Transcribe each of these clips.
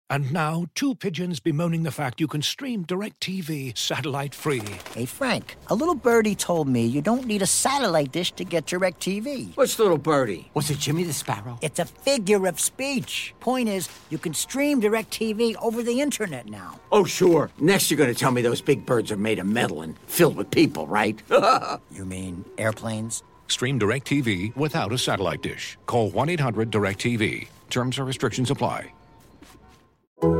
And now, two pigeons bemoaning the fact you can stream DirecTV satellite-free. Hey, Frank, a little birdie told me you don't need a satellite dish to get DirecTV. Which little birdie? Was it Jimmy the Sparrow? It's a figure of speech. Point is, you can stream DirecTV over the internet now. Oh, sure. Next you're going to tell me those big birds are made of metal and filled with people, right? You mean airplanes? Stream DirecTV without a satellite dish. Call 1-800-DirecTV. Terms and restrictions apply. All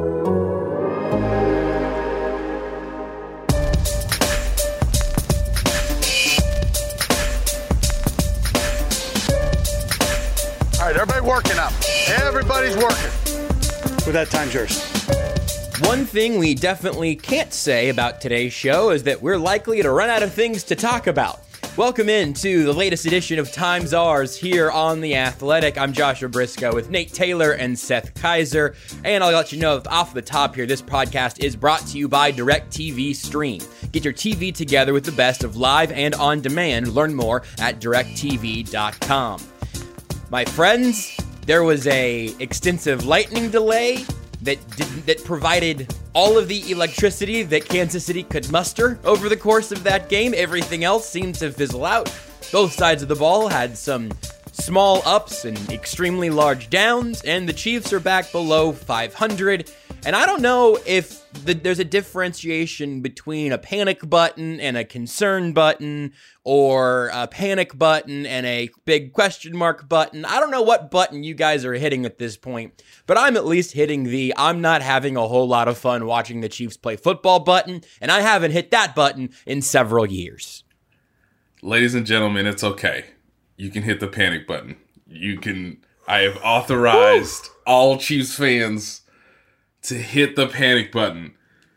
right, everybody working up. Everybody's working. With that, time's yours. One thing we definitely can't say about today's show is that we're likely to run out of things to talk about. Welcome into the latest edition of Time's Ours here on The Athletic. I'm Joshua Briscoe with Nate Taylor and Seth Kaiser. And I'll let you know off the top here, this podcast is brought to you by DirecTV Stream. Get your TV together with the best of live and on-demand. Learn more at directtv.com. My friends, there was a extensive lightning delay that provided all of the electricity that Kansas City could muster over the course of that game. Everything else seemed to fizzle out. Both sides of the ball had some small ups and extremely large downs, and the Chiefs are back below 500. And I don't know if there's a differentiation between a panic button and a concern button, or a panic button and a big question mark button. I don't know what button you guys are hitting at this point, but I'm at least hitting the I'm not having a whole lot of fun watching the Chiefs play football button, and I haven't hit that button in several years. Ladies and gentlemen, it's okay. You can hit the panic button. I have authorized all Chiefs fans to hit the panic button.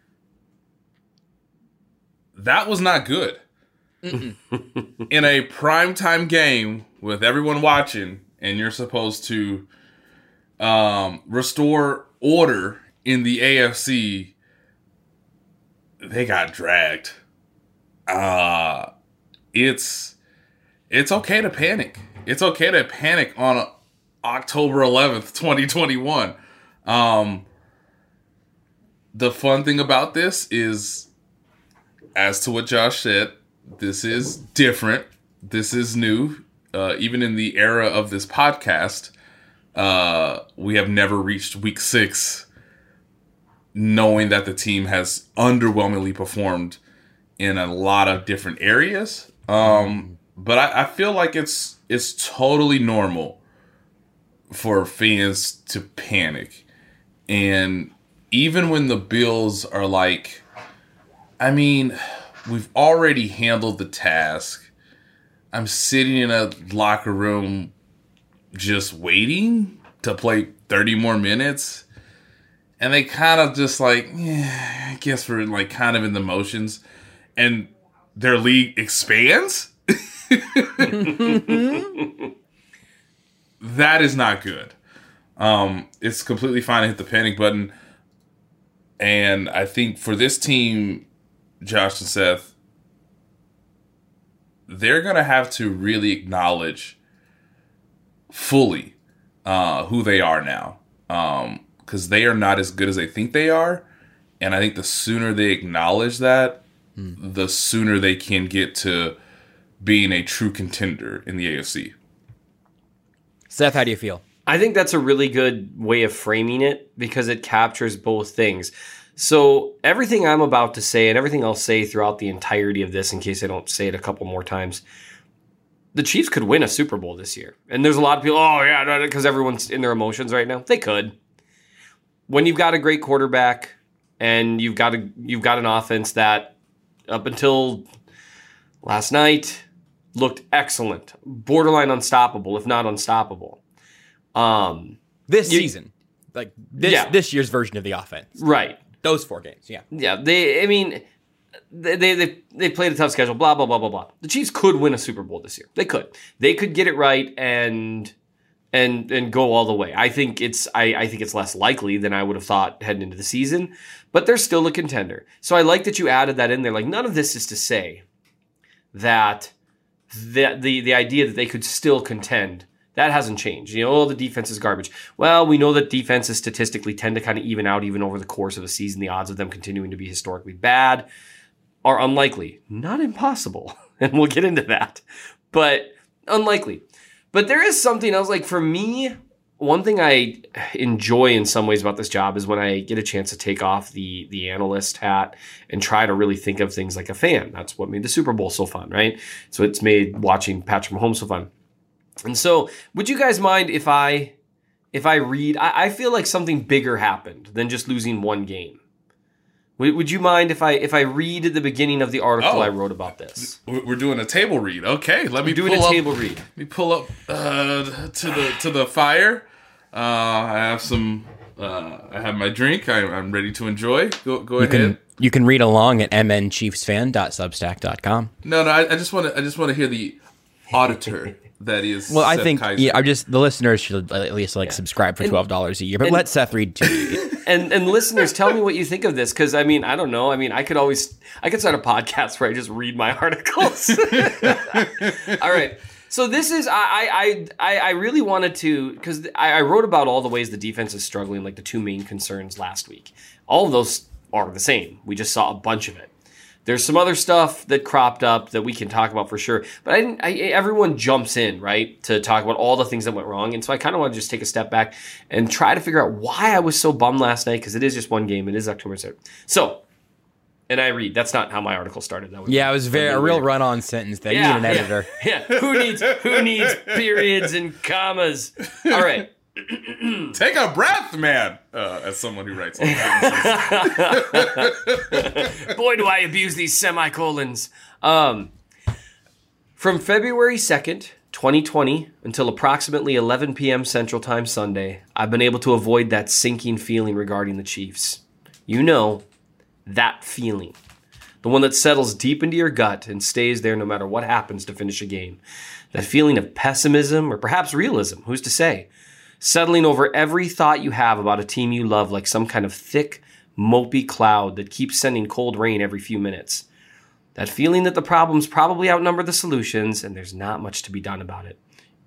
That was not good. In a primetime game with everyone watching, and you're supposed to restore order in the AFC, they got dragged. It's okay to panic. It's okay to panic on October 11th, 2021. The fun thing about this is, as to what Josh said, this is different. This is new. Even in the era of this podcast, we have never reached week 6 knowing that the team has underwhelmingly performed in a lot of different areas. But I feel like it's totally normal for fans to panic. And even when the Bills are like, I mean, we've already handled the task. I'm sitting in a locker room just waiting to play 30 more minutes. And they kind of just like, I guess we're like kind of in the motions. And their league expands? That is not good. It's completely fine to hit the panic button. And I think for this team, Josh and Seth, they're going to have to really acknowledge fully who they are now. Because they are not as good as they think they are. And I think the sooner they acknowledge that, the sooner they can get to being a true contender in the AFC. Seth, how do you feel? I think that's a really good way of framing it because it captures both things. So everything I'm about to say and everything I'll say throughout the entirety of this, in case I don't say it a couple more times, the Chiefs could win a Super Bowl this year. And there's a lot of people, because everyone's in their emotions right now. They could. When you've got a great quarterback and you've got an offense that up until last night looked excellent, borderline unstoppable, if not unstoppable. Season. Like this year's version of the offense. Right. Those 4 games, yeah. Yeah, they played a tough schedule, blah, blah, blah, blah, blah. The Chiefs could win a Super Bowl this year. They could. They could get it right and go all the way. I think it's less likely than I would have thought heading into the season, but they're still a contender. So I like that you added that in there. Like, none of this is to say that the idea that they could still contend That hasn't changed. The defense is garbage. Well, we know that defenses statistically tend to kind of even out even over the course of a season. The odds of them continuing to be historically bad are unlikely. Not impossible. And we'll get into that. But unlikely. But there is something else. Like for me, one thing I enjoy in some ways about this job is when I get a chance to take off the analyst hat and try to really think of things like a fan. That's what made the Super Bowl so fun, right? So it's made watching Patrick Mahomes so fun. And so, would you guys mind if I read? I feel like something bigger happened than just losing one game. Would you mind if I read the beginning of the article I wrote about this? We're doing a table read. Okay, let me doing a table read. Let me pull up to the fire. I have some. I have my drink. I'm ready to enjoy. Go ahead. You can read along at mnchiefsfan.substack.com. No. I just want to hear the auditor. That is. Well, I Seth think Kaiser. the listeners should at least subscribe for $12 a year. But let Seth read to you. And listeners, tell me what you think of this, because I don't know. I could start a podcast where I just read my articles. All right. So this is I really wanted to, because I wrote about all the ways the defense is struggling, like the two main concerns last week. All of those are the same. We just saw a bunch of it. There's some other stuff that cropped up that we can talk about for sure. But everyone jumps in, right, to talk about all the things that went wrong. And so I kind of want to just take a step back and try to figure out why I was so bummed last night, because it is just one game. It is October 3rd. So, and I read. That's not how my article started. It was a real run-on sentence there. You need an editor. Yeah. Who needs periods and commas? All right. Take a breath, man. As someone who writes sentences. Boy, do I abuse these semicolons. From February 2nd, 2020 until approximately 11 p.m. Central Time Sunday, I've been able to avoid that sinking feeling regarding the Chiefs. That feeling. The one that settles deep into your gut and stays there no matter what happens to finish a game. That feeling of pessimism or perhaps realism, who's to say? Settling over every thought you have about a team you love like some kind of thick, mopey cloud that keeps sending cold rain every few minutes. That feeling that the problems probably outnumber the solutions and there's not much to be done about it.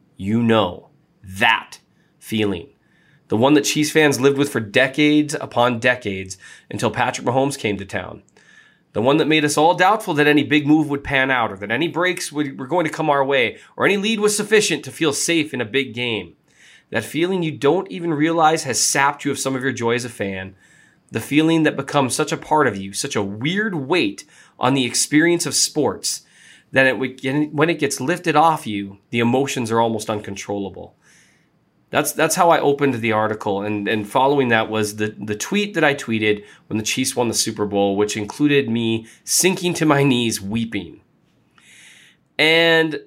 That feeling. The one that Chiefs fans lived with for decades upon decades until Patrick Mahomes came to town. The one that made us all doubtful that any big move would pan out, or that any breaks were going to come our way, or any lead was sufficient to feel safe in a big game. That feeling you don't even realize has sapped you of some of your joy as a fan. The feeling that becomes such a part of you, such a weird weight on the experience of sports, that when it gets lifted off you, the emotions are almost uncontrollable. That's how I opened the article, and following that was the tweet that I tweeted when the Chiefs won the Super Bowl, which included me sinking to my knees weeping. And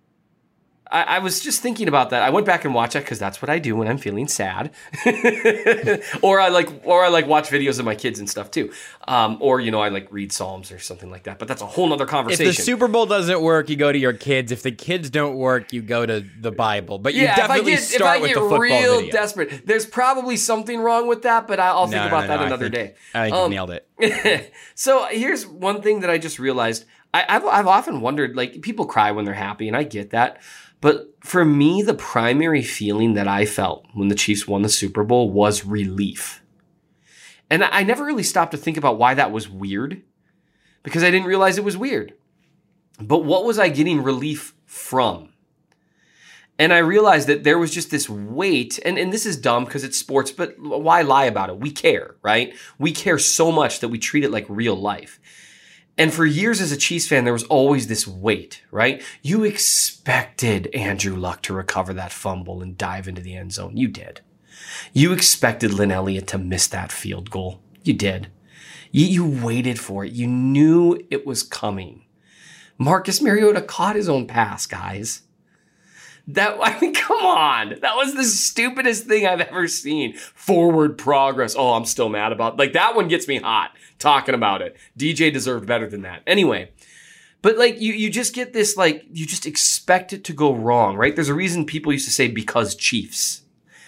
I was just thinking about that. I went back and watched that because that's what I do when I'm feeling sad, or I like watch videos of my kids and stuff too, or I read Psalms or something like that. But that's a whole nother conversation. If the Super Bowl doesn't work, you go to your kids. If the kids don't work, you go to the Bible. But you definitely start with the football video. If I get real desperate, there's probably something wrong with that. But I'll think about that another day. I think you nailed it. So here's one thing that I just realized. I've often wondered, like, people cry when they're happy, and I get that. But for me, the primary feeling that I felt when the Chiefs won the Super Bowl was relief. And I never really stopped to think about why that was weird, because I didn't realize it was weird. But what was I getting relief from? And I realized that there was just this weight, and this is dumb because it's sports, but why lie about it? We care, right? We care so much that we treat it like real life. And for years as a Chiefs fan, there was always this weight, right? You expected Andrew Luck to recover that fumble and dive into the end zone. You did. You expected Lynn Elliott to miss that field goal. You did. You waited for it. You knew it was coming. Marcus Mariota caught his own pass, guys. Come on. That was the stupidest thing I've ever seen. Forward progress. Oh, I'm still mad about it. That one gets me hot talking about it. DJ deserved better than that. Anyway, but you just get this, you just expect it to go wrong, right? There's a reason people used to say because Chiefs.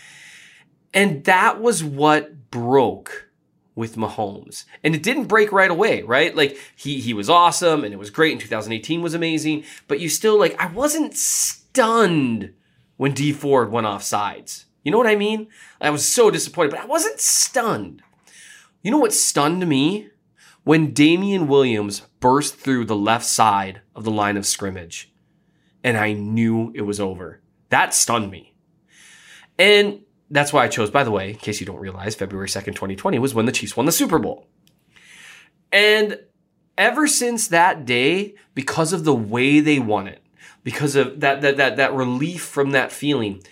And that was what broke with Mahomes. And it didn't break right away, right? He was awesome and it was great, and 2018 was amazing, but you still I wasn't stunned when Dee Ford went off sides. You know what I mean? I was so disappointed, but I wasn't stunned. You know what stunned me? When Damian Williams burst through the left side of the line of scrimmage, and I knew it was over. That stunned me. And that's why I chose, by the way, in case you don't realize, February 2nd, 2020 was when the Chiefs won the Super Bowl. And ever since that day, because of the way they won it, because of that relief from that feeling,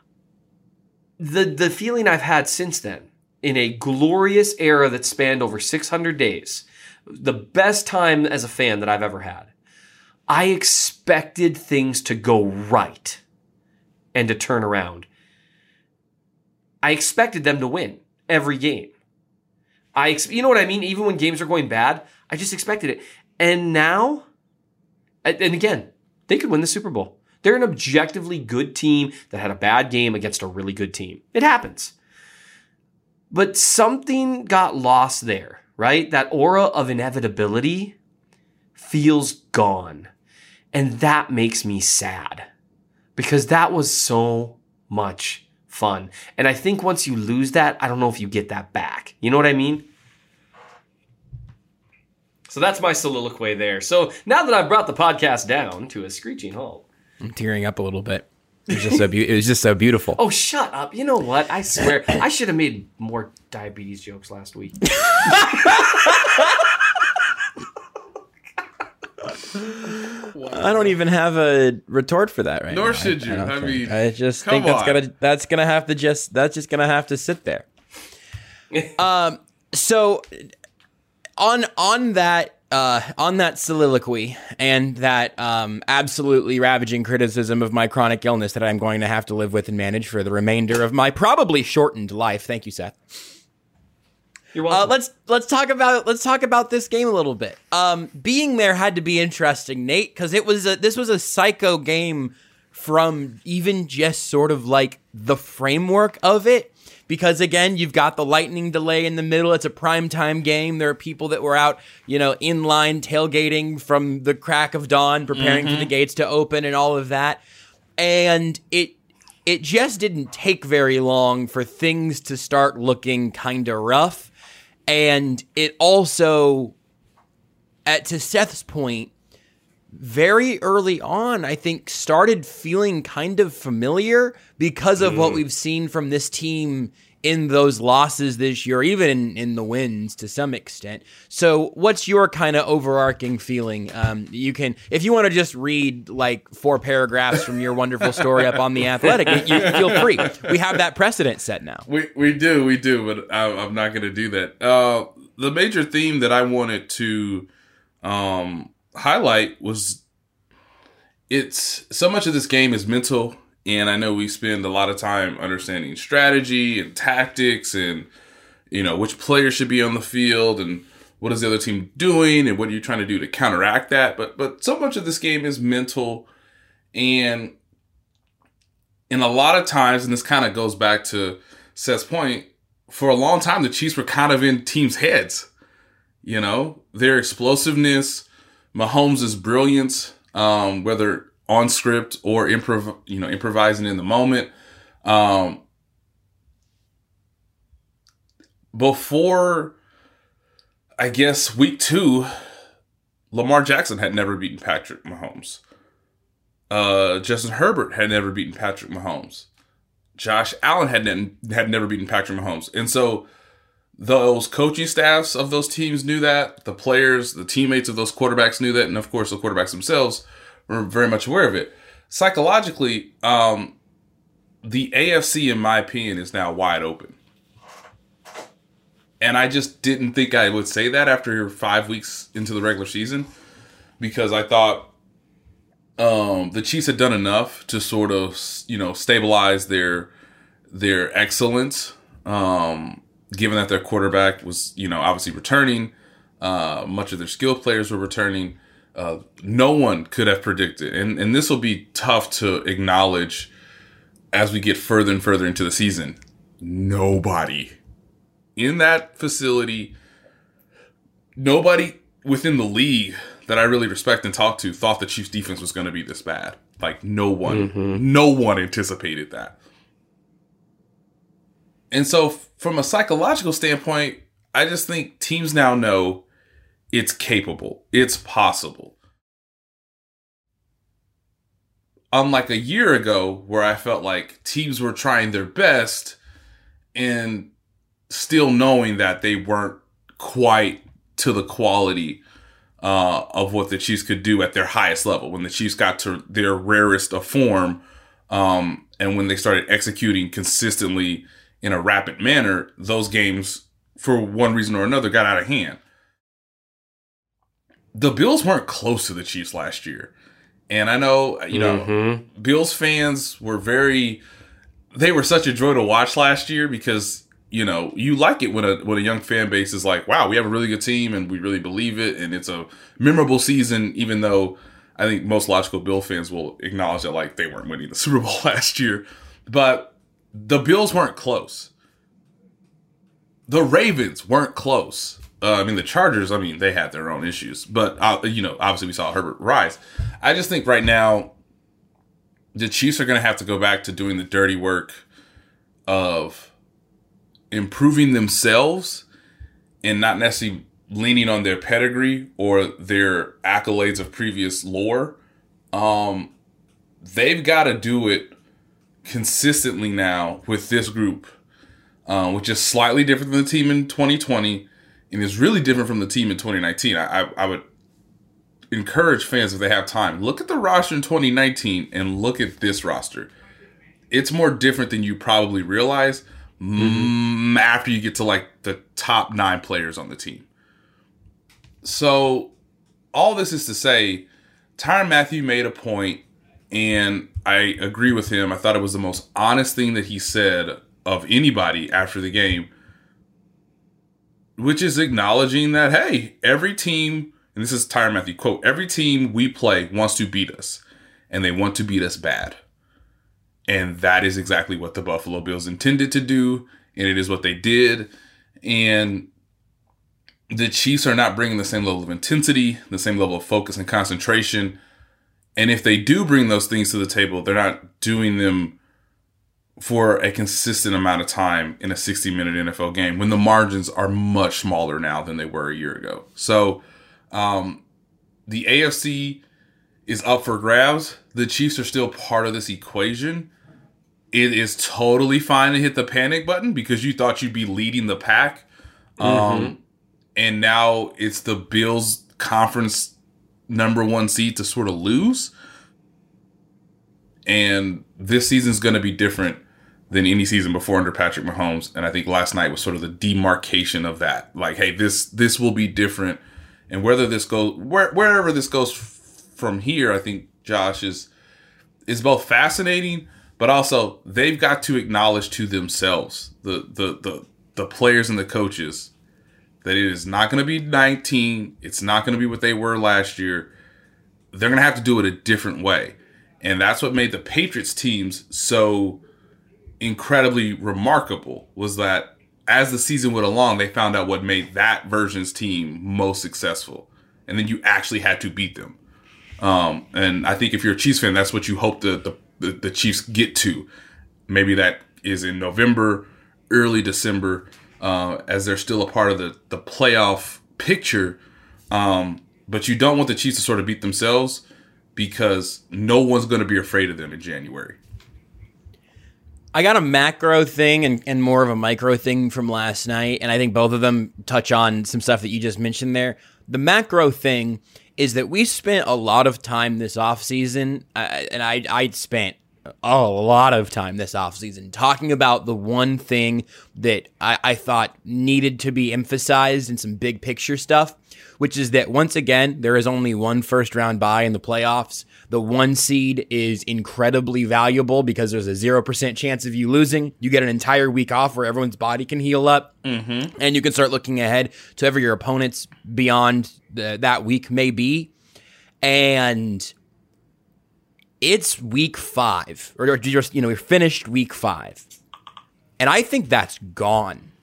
the feeling I've had since then, in a glorious era that spanned over 600 days, the best time as a fan that I've ever had, I expected things to go right and to turn around. I expected them to win every game. You know what I mean? Even when games are going bad, I just expected it. And now, and again, they could win the Super Bowl. They're an objectively good team that had a bad game against a really good team. It happens. But something got lost there, right? That aura of inevitability feels gone. And that makes me sad because that was so much fun. And I think once you lose that, I don't know if you get that back. You know what I mean? So that's my soliloquy there. So now that I've brought the podcast down to a screeching halt. I'm tearing up a little bit. It was just so beautiful. Oh, shut up. You know what? I swear, I should have made more diabetes jokes last week. I don't even have a retort for that right now. Nor should you. I mean, I just think that's gonna have to sit there. So on that soliloquy and that absolutely ravaging criticism of my chronic illness that I'm going to have to live with and manage for the remainder of my probably shortened life. Thank you, Seth. You're welcome. Let's talk about this game a little bit. Being there had to be interesting, Nate, because this was a psycho game from even just sort of like the framework of it. Because again, you've got the lightning delay in the middle. It's a primetime game. There are people that were out, in line tailgating from the crack of dawn, preparing for the gates to open and all of that. And it just didn't take very long for things to start looking kind of rough. And it also, to Seth's point, very early on, I think, started feeling kind of familiar because of what we've seen from this team in those losses this year, even in the wins to some extent. So what's your kind of overarching feeling? You can, if you want to just read like 4 paragraphs from your wonderful story up on The Athletic, you feel free. We have that precedent set now. We do, but I'm not going to do that. The major theme that I wanted to highlight was it's so much of this game is mental, and I know we spend a lot of time understanding strategy and tactics and which players should be on the field and what is the other team doing and what are you trying to do to counteract that, but so much of this game is mental. And in a lot of times, and this kind of goes back to Seth's point, for a long time the Chiefs were kind of in teams' heads. Their explosiveness, Mahomes' brilliance, whether on script or improvising in the moment. Before, I guess, week 2, Lamar Jackson had never beaten Patrick Mahomes. Justin Herbert had never beaten Patrick Mahomes. Josh Allen had never beaten Patrick Mahomes. And so those coaching staffs of those teams knew that. The players, the teammates of those quarterbacks knew that. And, of course, the quarterbacks themselves were very much aware of it. Psychologically, the AFC, in my opinion, is now wide open. And I just didn't think I would say that after 5 weeks into the regular season, because I thought the Chiefs had done enough to sort of, stabilize their excellence, given that their quarterback was, obviously returning. Much of their skill players were returning. No one could have predicted. And this will be tough to acknowledge as we get further and further into the season. Nobody in that facility, nobody within the league that I really respect and talk to thought the Chiefs defense was going to be this bad. Like no one anticipated that. And so from a psychological standpoint, I just think teams now know it's capable. It's possible. Unlike a year ago where I felt like teams were trying their best and still knowing that they weren't quite to the quality of what the Chiefs could do at their highest level. When the Chiefs got to their rarest of form and when they started executing consistently in a rapid manner, those games, for one reason or another, got out of hand. The Bills weren't close to the Chiefs last year. And I know, Bills fans were they were such a joy to watch last year because, you like it when a young fan base is like, wow, we have a really good team and we really believe it. And it's a memorable season, even though I think most logical Bill fans will acknowledge that, like, they weren't winning the Super Bowl last year. But the Bills weren't close. The Ravens weren't close. The Chargers, they had their own issues. But, obviously we saw Herbert rise. I just think right now the Chiefs are going to have to go back to doing the dirty work of improving themselves and not necessarily leaning on their pedigree or their accolades of previous lore. They've got to do it consistently now with this group, which is slightly different than the team in 2020 and is really different from the team in 2019. I would encourage fans, if they have time, look at the roster in 2019 and look at this roster. It's more different than you probably realize after you get to like the top 9 players on the team. So all this is to say, Tyrann Mathieu made a point, and I agree with him. I thought it was the most honest thing that he said of anybody after the game, which is acknowledging that, hey, every team, and this is Tyrann Mathieu, quote, every team we play wants to beat us, and they want to beat us bad. And that is exactly what the Buffalo Bills intended to do, and it is what they did. And the Chiefs are not bringing the same level of intensity, the same level of focus and concentration. And if they do bring those things to the table, they're not doing them for a consistent amount of time in a 60-minute NFL game when the margins are much smaller now than they were a year ago. So the AFC is up for grabs. The Chiefs are still part of this equation. It is totally fine to hit the panic button because you thought you'd be leading the pack. And now it's the Bills' conference number 1 seed to sort of lose. And this season's going to be different than any season before under Patrick Mahomes. And I think last night was sort of the demarcation of that. Like, hey, this will be different. And whether this goes, wherever this goes from here, I think, Josh, is both fascinating, but also they've got to acknowledge to themselves, the players and the coaches, that it is not going to be 19. It's not going to be what they were last year. They're going to have to do it a different way. And that's what made the Patriots teams so incredibly remarkable, was that as the season went along, they found out what made that version's team most successful. And then you actually had to beat them. And I think if you're a Chiefs fan, that's what you hope the Chiefs get to. Maybe that is in November, early December, as they're still a part of the playoff picture. But you don't want the Chiefs to sort of beat themselves because no one's going to be afraid of them in January. I got a macro thing and more of a micro thing from last night, and I think both of them touch on some stuff that you just mentioned there. The macro thing is that we spent a lot of time this offseason, and I spent a lot of time this offseason talking about the one thing that I thought needed to be emphasized in some big picture stuff, which is that once again, there is only one first round bye in the playoffs. The 1 seed is incredibly valuable because there's a 0% chance of you losing. You get an entire week off where everyone's body can heal up, and you can start looking ahead to whoever your opponents beyond that week may be. And it's week 5, or just, we finished week 5. And I think that's gone.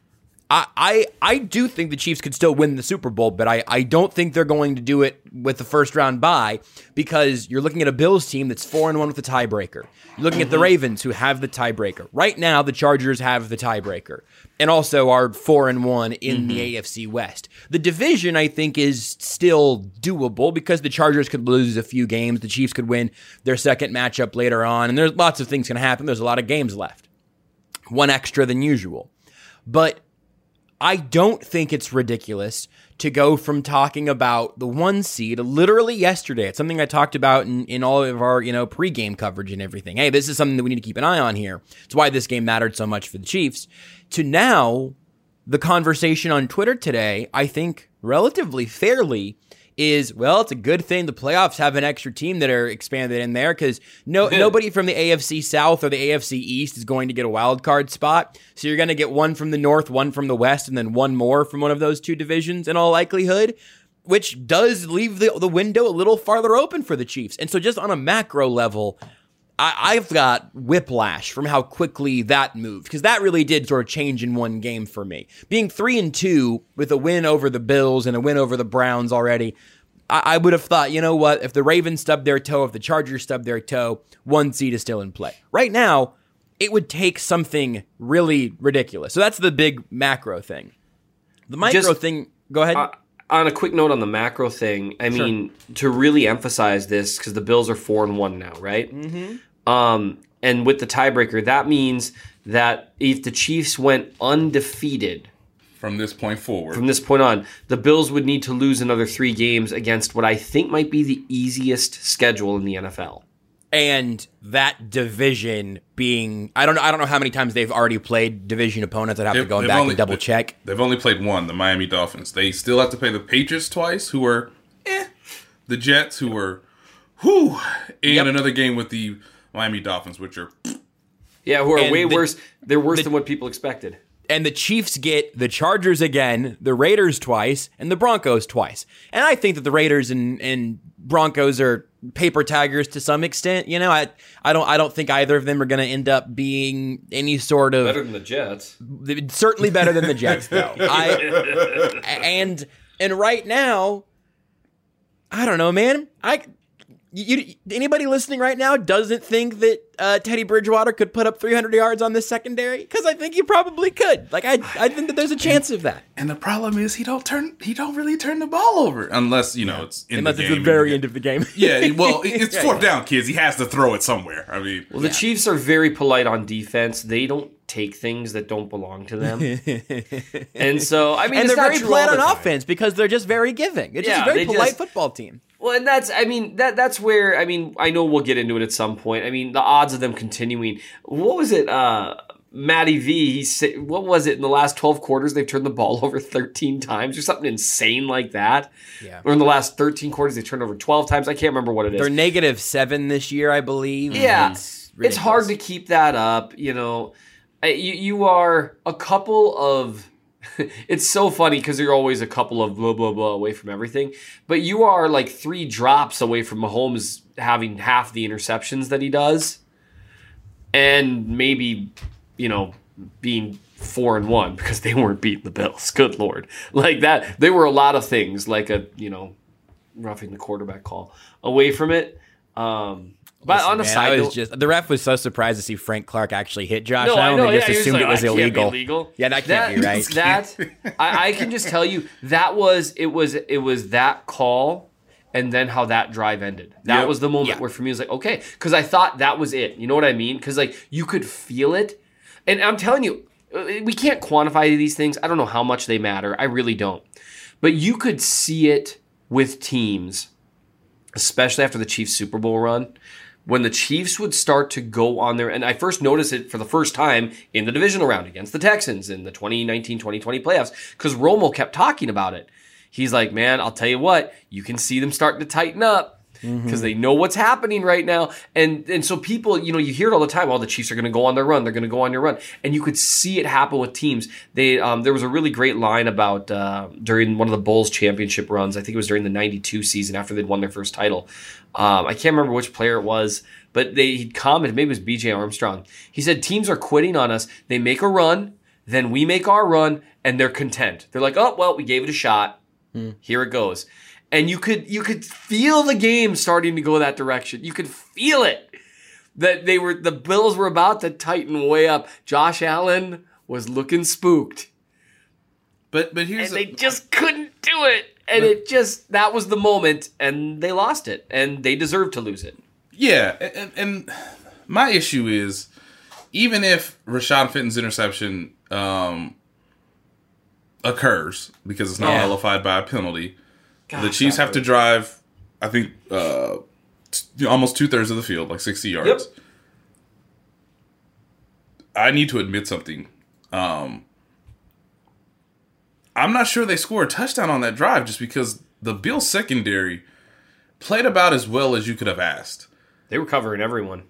I do think the Chiefs could still win the Super Bowl, but I don't think they're going to do it with the first round bye, because you're looking at a Bills team that's 4-1 with a tiebreaker. You're looking at the Ravens, who have the tiebreaker. Right now, the Chargers have the tiebreaker and also are 4-1 in the AFC West. The division, I think, is still doable because the Chargers could lose a few games. The Chiefs could win their second matchup later on, and there's lots of things going to happen. There's a lot of games left. One extra than usual. But I don't think it's ridiculous to go from talking about the 1 seed literally yesterday. It's something I talked about in all of our, pregame coverage and everything. Hey, this is something that we need to keep an eye on here. It's why this game mattered so much for the Chiefs. To now, the conversation on Twitter today, I think relatively fairly, is, well, it's a good thing the playoffs have an extra team that are expanded in there, because nobody from the AFC South or the AFC East is going to get a wild card spot. So you're going to get one from the North, one from the West, and then one more from one of those two divisions in all likelihood, which does leave the window a little farther open for the Chiefs. And so just on a macro level, I've got whiplash from how quickly that moved, because that really did sort of change in one game for me. Being 3-2 with a win over the Bills and a win over the Browns already, I would have thought, you know what, if the Ravens stubbed their toe, if the Chargers stubbed their toe, 1 seed is still in play. Right now, it would take something really ridiculous. So that's the big macro thing. The micro thing, go ahead. On a quick note on the macro thing, I mean, to really emphasize this, because the Bills are 4-1 now, right? Mm-hmm. And with the tiebreaker, that means that if the Chiefs went undefeated from this point forward, from this point on, the Bills would need to lose another 3 games against what I think might be the easiest schedule in the NFL. And that division being, I don't know how many times they've already played division opponents. I'd have to go back and double check. They've only played one, the Miami Dolphins. They still have to play the Patriots twice, who are the Jets, who were and another game with the Miami Dolphins, which are who are way worse. They're worse than what people expected. And the Chiefs get the Chargers again, the Raiders twice, and the Broncos twice. And I think that the Raiders and Broncos are paper tigers to some extent. I don't think either of them are going to end up being any sort of better than the Jets. Certainly better than the Jets, though. And right now, I don't know, man. Anybody listening right now doesn't think that Teddy Bridgewater could put up 300 yards on this secondary? Because I think he probably could. Like, I think that there's a chance of that. And the problem is he don't really turn the ball over unless it's in the game. It's the very end of the game. Yeah, well, it's fourth down, kids. He has to throw it somewhere. I mean, the Chiefs are very polite on defense. They don't take things that don't belong to them. And so, I mean, and it's they're not very true polite all the on time. offense because they're just very giving. It's just a very polite football team. Well, and that's where, I know we'll get into it at some point. I mean, the odds of them continuing. What was it? Matty V, what was it? In the last 12 quarters, they've turned the ball over 13 times or something insane like that. Yeah. Or in the last 13 quarters, they turned over 12 times. I can't remember what it is. They're -7 this year, I believe. Yeah. It's hard to keep that up. You are a couple of... It's so funny because you're always a couple of blah, blah, blah away from everything. But you are like 3 drops away from Mahomes having half the interceptions that he does. And maybe, being 4-1 because they weren't beating the Bills. Good Lord. Like that, there were a lot of things like roughing the quarterback call away from it. But on the side note, the ref was so surprised to see Frank Clark actually hit Josh Allen. They just assumed it was illegal. Yeah, that can't be right. I can just tell you it was that call and then how that drive ended. That was the moment where for me it was like, okay, because I thought that was it. You know what I mean? Because you could feel it, and I'm telling you, we can't quantify these things. I don't know how much they matter. I really don't. But you could see it with teams, especially after the Chiefs Super Bowl run. When the Chiefs would start to go on there, and I first noticed it for the first time in the divisional round against the Texans in the 2019-2020 playoffs, because Romo kept talking about it. He's like, man, I'll tell you what, you can see them starting to tighten up because they know what's happening right now. And so people, you hear it all the time, the Chiefs are going to go on their run. They're going to go on their run. And you could see it happen with teams. There was a really great line about during one of the Bulls championship runs. I think it was during the 92 season after they'd won their first title. I can't remember which player it was, but he commented, maybe it was BJ Armstrong. He said, teams are quitting on us. They make a run, then we make our run, and they're content. They're like, oh, well, we gave it a shot. Here it goes. And you could feel the game starting to go that direction. You could feel it. That the Bills were about to tighten way up. Josh Allen was looking spooked. But here's they just couldn't do it. And that was the moment, and they lost it. And they deserved to lose it. Yeah, and my issue is, even if Rashad Fenton's interception occurs, because it's not nullified by a penalty, the Chiefs have to drive, I think, almost 2/3 of the field, like 60 yards. Yep. I need to admit something. I'm not sure they score a touchdown on that drive just because the Bills secondary played about as well as you could have asked. They were covering everyone.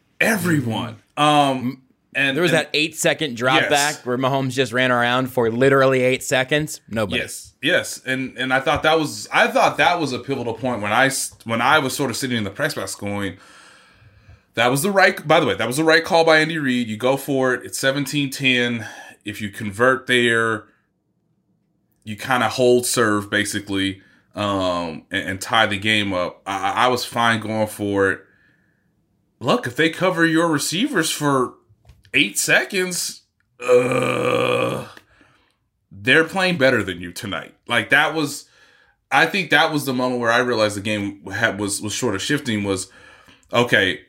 And there was that 8-second drop back where Mahomes just ran around for literally 8 seconds. Nobody. Yes. And I thought that was a pivotal point when I was sort of sitting in the press box going, that was the right call by Andy Reid. You go for it. It's 17-10. If you convert there, you kind of hold serve basically, and tie the game up. I was fine going for it. Look, if they cover your receivers for 8 seconds, they're playing better than you tonight. Like I think that was the moment where I realized the game was sort of shifting. Was okay.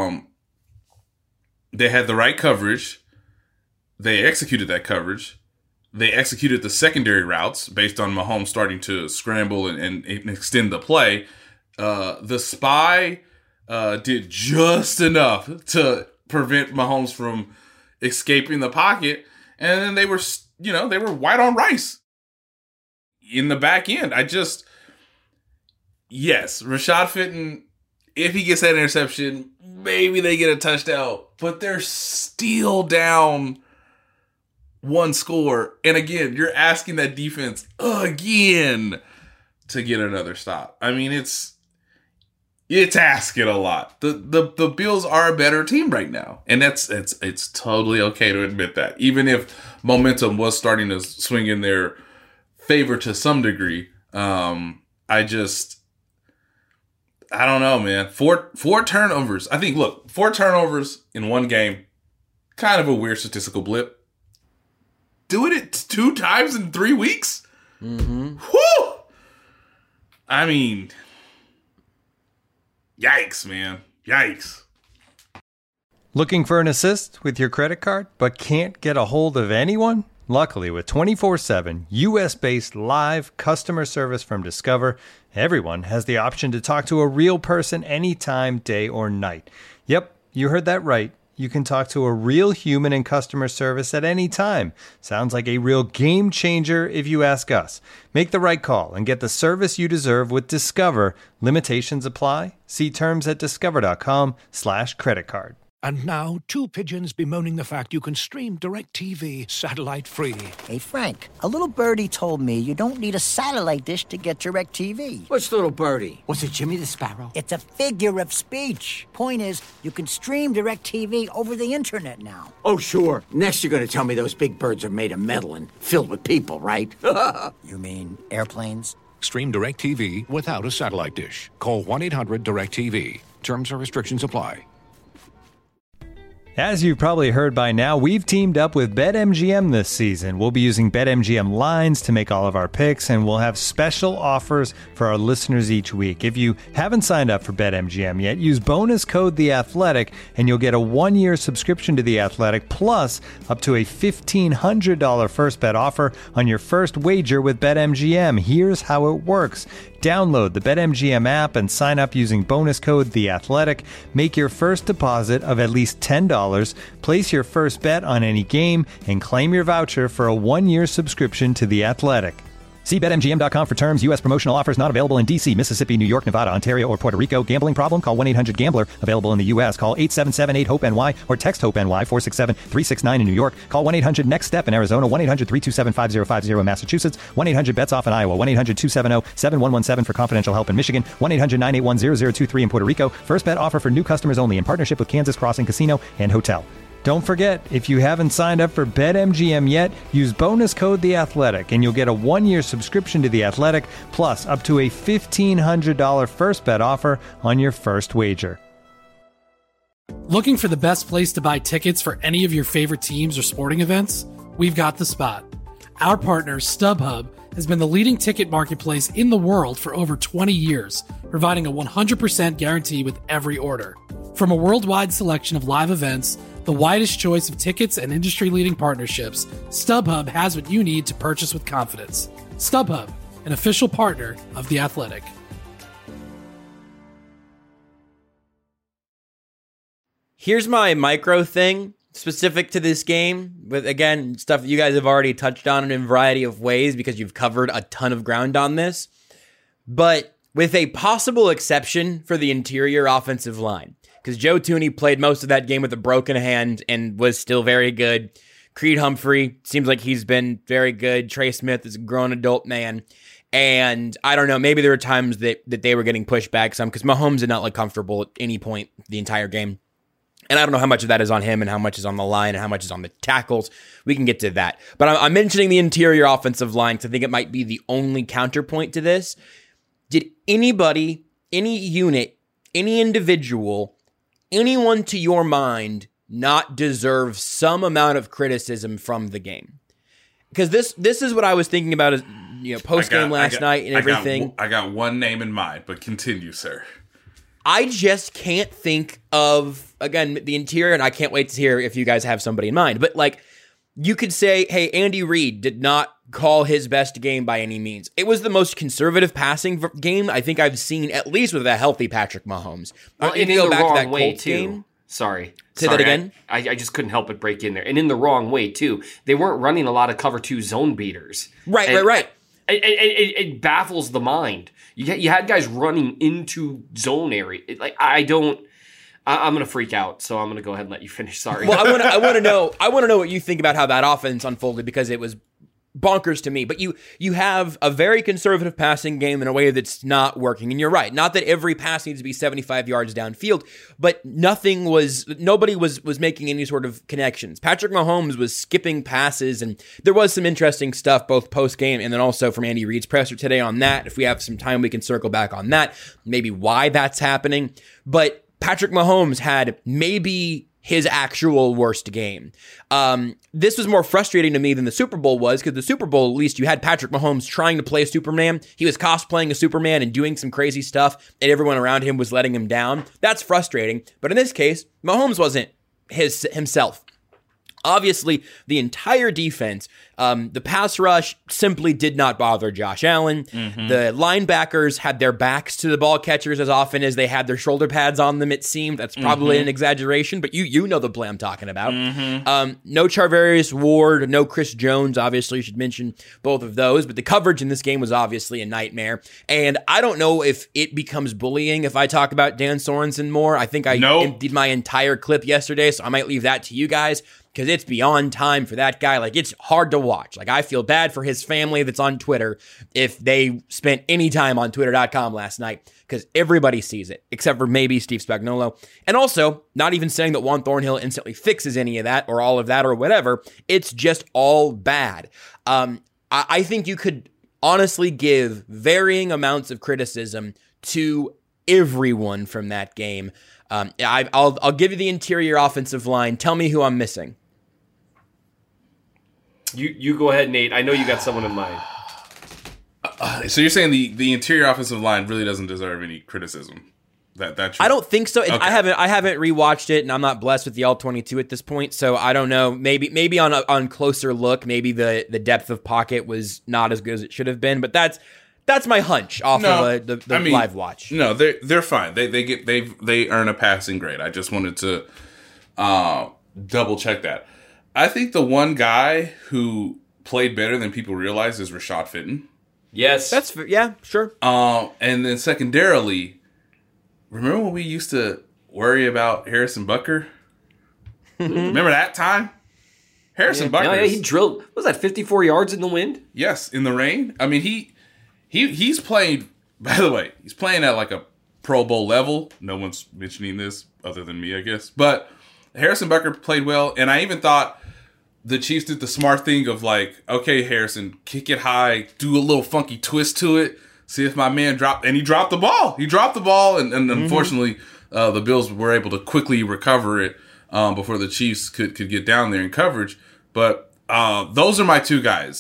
They had the right coverage. They executed that coverage. They executed the secondary routes based on Mahomes starting to scramble and extend the play. The spy did just enough to prevent Mahomes from escaping the pocket, and then they were white on rice in the back end. Rashad Fenton, if he gets that interception, maybe they get a touchdown, but they're still down one score. And again, you're asking that defense again to get another stop. I mean, it's asking a lot. The Bills are a better team right now, and it's totally okay to admit that, even if momentum was starting to swing in their favor to some degree. I don't know, man. Four turnovers. I think, look, 4 turnovers in one game, kind of a weird statistical blip. Doing it 2 times in 3 weeks? Mm-hmm. Whew! I mean, yikes, man. Yikes. Looking for an assist with your credit card, but can't get a hold of anyone? Luckily, with 24/7 U.S.-based live customer service from Discover, everyone has the option to talk to a real person anytime, day or night. Yep, you heard that right. You can talk to a real human in customer service at any time. Sounds like a real game changer if you ask us. Make the right call and get the service you deserve with Discover. Limitations apply. See terms at discover.com/creditcard. And now, 2 pigeons bemoaning the fact you can stream DirecTV satellite-free. Hey, Frank, a little birdie told me you don't need a satellite dish to get DirecTV. Which little birdie? Was it Jimmy the Sparrow? It's a figure of speech. Point is, you can stream DirecTV over the internet now. Oh, sure. Next you're going to tell me those big birds are made of metal and filled with people, right? You mean airplanes? Stream DirecTV without a satellite dish. Call 1-800-DirecTV. Terms and restrictions apply. As you've probably heard by now, we've teamed up with BetMGM this season. We'll be using BetMGM lines to make all of our picks, and we'll have special offers for our listeners each week. If you haven't signed up for BetMGM yet, use bonus code The Athletic, and you'll get a 1-year subscription to The Athletic, plus up to a $1,500 first bet offer on your first wager with BetMGM. Here's how it works. Download the BetMGM app and sign up using bonus code The Athletic. Make your first deposit of at least $10. Place your first bet on any game and claim your voucher for a 1-year subscription to The Athletic. See BetMGM.com for terms. U.S. promotional offers not available in D.C., Mississippi, New York, Nevada, Ontario, or Puerto Rico. Gambling problem? Call 1-800-GAMBLER. Available in the U.S. Call 877-8-HOPE-NY or text HOPE-NY 467-369 in New York. Call 1-800-NEXT-STEP in Arizona. 1-800-327-5050 in Massachusetts. 1-800-BETS-OFF in Iowa. 1-800-270-7117 for confidential help in Michigan. 1-800-981-0023 in Puerto Rico. First bet offer for new customers only in partnership with Kansas Crossing Casino and Hotel. Don't forget, if you haven't signed up for BetMGM yet, use bonus code The Athletic, and you'll get a 1-year subscription to The Athletic, plus up to a $1,500 first bet offer on your first wager. Looking for the best place to buy tickets for any of your favorite teams or sporting events? We've got the spot. Our partner, StubHub, has been the leading ticket marketplace in the world for over 20 years, providing a 100% guarantee with every order. From a worldwide selection of live events, the widest choice of tickets and industry-leading partnerships, StubHub has what you need to purchase with confidence. StubHub, an official partner of The Athletic. Here's my micro thing specific to this game, with, again, stuff that you guys have already touched on in a variety of ways because you've covered a ton of ground on this. But with a possible exception for the interior offensive line, because Joe Thuney played most of that game with a broken hand and was still very good. Creed Humphrey seems like he's been very good. Trey Smith is a grown adult man. And I don't know, maybe there were times that they were getting pushed back some because Mahomes did not look comfortable at any point the entire game. And I don't know how much of that is on him and how much is on the line and how much is on the tackles. We can get to that. But I'm mentioning the interior offensive line because I think it might be the only counterpoint to this. Did anybody, any unit, any individual, anyone to your mind not deserve some amount of criticism from the game? Because this is what I was thinking about as, post game last night and everything. I got one name in mind, but continue, sir. I just can't think of, again, the interior, and I can't wait to hear if you guys have somebody in mind. But, you could say, hey, Andy Reid did not call his best game by any means. It was the most conservative passing game I think I've seen, at least with a healthy Patrick Mahomes. Well, and in the wrong way, too. Sorry. Say that again? I just couldn't help but break in there. And in the wrong way, too. They weren't running a lot of cover 2 zone beaters. Right. It baffles the mind. You had guys running into zone area. I'm going to freak out, so I'm going to go ahead and let you finish. Sorry. Well, I want to know what you think about how that offense unfolded, because it was bonkers to me. But you have a very conservative passing game in a way that's not working. And you're right. Not that every pass needs to be 75 yards downfield, but nobody was making any sort of connections. Patrick Mahomes was skipping passes, and there was some interesting stuff both post game and then also from Andy Reid's presser today on that. If we have some time, we can circle back on that, maybe why that's happening. But Patrick Mahomes had maybe his actual worst game. This was more frustrating to me than the Super Bowl was, because the Super Bowl, at least you had Patrick Mahomes trying to play Superman. He was cosplaying a Superman and doing some crazy stuff, and everyone around him was letting him down. That's frustrating. But in this case, Mahomes wasn't himself. Obviously, the entire defense, the pass rush simply did not bother Josh Allen. Mm-hmm. The linebackers had their backs to the ball catchers as often as they had their shoulder pads on them, it seemed. That's probably an exaggeration, but you know the play I'm talking about. Mm-hmm. No Charvarius Ward, no Chris Jones. Obviously, you should mention both of those, but the coverage in this game was obviously a nightmare. And I don't know if it becomes bullying if I talk about Dan Sorensen more. I think I emptied my entire clip yesterday, so I might leave that to you guys, because it's beyond time for that guy. It's hard to watch. I feel bad for his family that's on Twitter if they spent any time on twitter.com last night, because everybody sees it, except for maybe Steve Spagnuolo. And also, not even saying that Juan Thornhill instantly fixes any of that or all of that or whatever. It's just all bad. I think you could honestly give varying amounts of criticism to everyone from that game. I'll give you the interior offensive line. Tell me who I'm missing. You go ahead, Nate. I know you got someone in mind. So you're saying the interior offensive line really doesn't deserve any criticism? That I don't think so. Okay. I haven't rewatched it, and I'm not blessed with the All-22 at this point, so I don't know. Maybe on closer look, maybe the depth of pocket was not as good as it should have been. But that's my hunch off of the live watch. No, they're fine. They earn a passing grade. I just wanted to double check that. I think the one guy who played better than people realize is Rashad Fenton. Yes. Sure. And then secondarily, remember when we used to worry about Harrison Butker? Remember that time? Harrison Butker. Yeah, he drilled, what was that, 54 yards in the wind? Yes, in the rain. I mean, he's playing, by the way, he's playing at a Pro Bowl level. No one's mentioning this other than me, I guess. But Harrison Butker played well, and I even thought the Chiefs did the smart thing of like, okay, Harrison, kick it high, do a little funky twist to it, see if my man dropped, and he dropped the ball. And unfortunately, the Bills were able to quickly recover it before the Chiefs could get down there in coverage. But those are my two guys.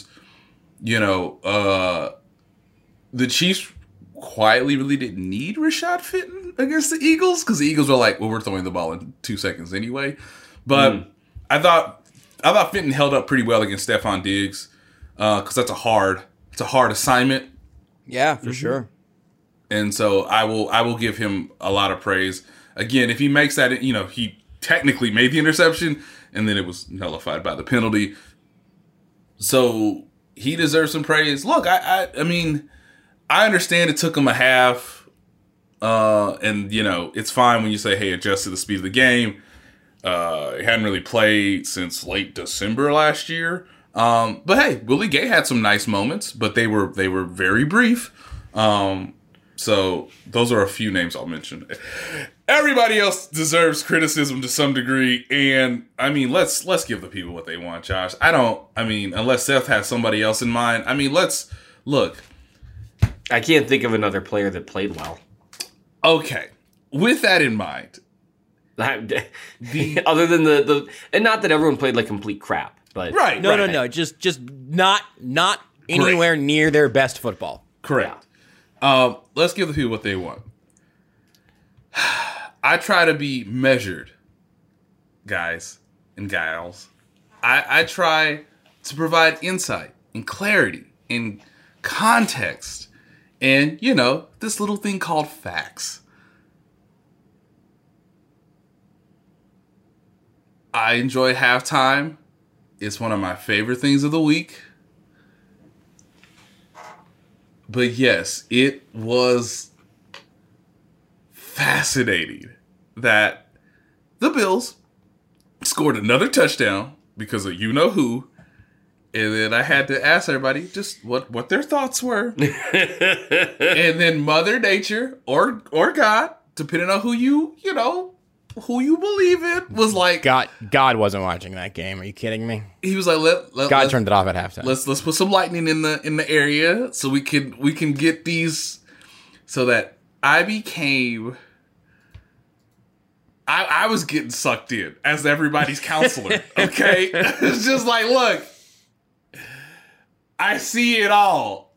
The Chiefs quietly really didn't need Rashad Fenton against the Eagles because the Eagles were like, well, we're throwing the ball in 2 seconds anyway. But I thought Fenton held up pretty well against Stephon Diggs because that's a hard assignment. Yeah, for sure. And so I will give him a lot of praise. Again, if he makes that, he technically made the interception and then it was nullified by the penalty. So he deserves some praise. Look, I mean, I understand it took him a half, and it's fine when you say, "Hey, adjust to the speed of the game." He hadn't really played since late December last year, but hey, Willie Gay had some nice moments, but they were very brief. So those are a few names I'll mention. Everybody else deserves criticism to some degree, and I mean, let's give the people what they want, Josh. Unless Seth has somebody else in mind. I mean, let's look. I can't think of another player that played well. Okay. With that in mind. Other than the and not that everyone played like complete crap, but right. No. Just not anywhere near their best football. Correct. Yeah. Let's give the people what they want. I try to be measured, guys and gals. I try to provide insight and clarity and context. And, this little thing called facts. I enjoy halftime. It's one of my favorite things of the week. But yes, it was fascinating that the Bills scored another touchdown because of you-know-who. And then I had to ask everybody just what their thoughts were. And then Mother Nature or God, depending on who you believe in, was like... God wasn't watching that game. Are you kidding me? He was like, God turned it off at halftime. Let's put some lightning in the area so we can get these... So that I became... I was getting sucked in as everybody's counselor, okay? It's just like, look... I see it all.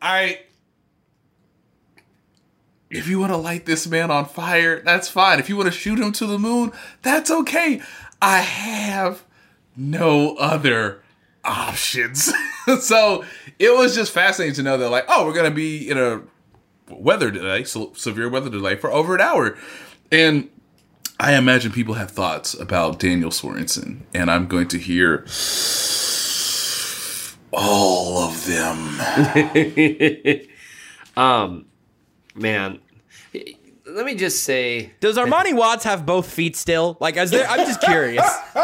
If you want to light this man on fire, that's fine. If you want to shoot him to the moon, that's okay. I have no other options. So it was just fascinating to know that, like, we're going to be in a weather delay, severe weather delay for over an hour. And I imagine people have thoughts about Daniel Sorensen, and I'm going to hear... all of them. Man, let me just say, does Armani Watts have both feet still? Like, I'm just curious.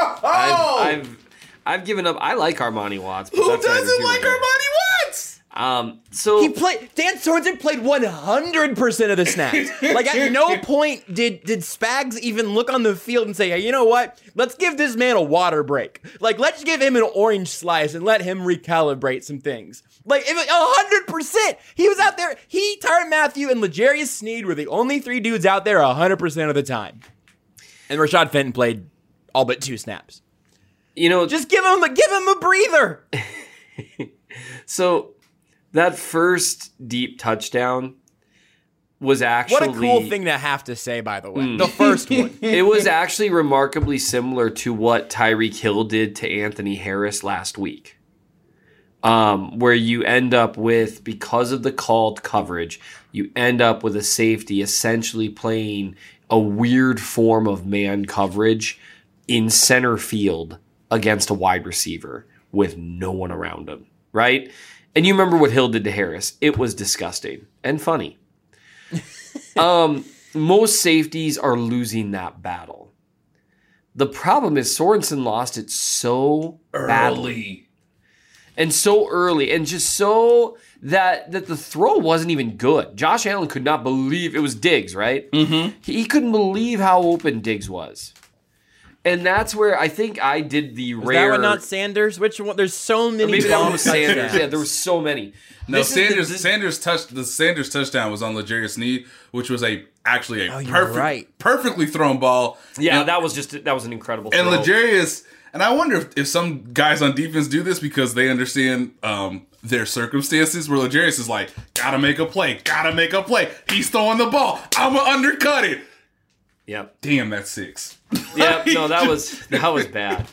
I've given up. I like Armani Watts. But who doesn't like Armani Watts? So Dan Sorensen played 100% of the snaps. Like, at no point did Spags even look on the field and say, hey, you know what? Let's give this man a water break. Like, let's give him an orange slice and let him recalibrate some things. Like, 100%. He was out there. He, Tyrann Mathieu, and L'Jarius Sneed were the only three dudes out there 100% of the time. And Rashad Fenton played all but 2 snaps. Just give him a breather. So... that first deep touchdown was actually... What a cool thing to have to say, by the way. The first one. It was actually remarkably similar to what Tyreek Hill did to Anthony Harris last week. Where you end up with, because of the called coverage, you end up with a safety essentially playing a weird form of man coverage in center field against a wide receiver with no one around him, right? And you remember what Hill did to Harris. It was disgusting and funny. Most safeties are losing that battle. The problem is Sorensen lost it so badly. And so early. And just so that the throw wasn't even good. Josh Allen could not believe... It was Diggs, right? Mm-hmm. He couldn't believe how open Diggs was. And that's where I think I did the Was rare. that one not Sanders? Which one? There's so many. Maybe that one bomb was Sanders. touchdowns. Yeah, there were so many. No, This is Sanders touchdown was on L'Jarius Sneed, which was actually a perfectly thrown ball. Yeah, that was an incredible throw. And L'Jarius, and I wonder if some guys on defense do this because they understand their circumstances, where L'Jarius is like, gotta make a play. He's throwing the ball. I'm gonna undercut it. Yep. Damn, that's 6. Yeah, no, that was bad.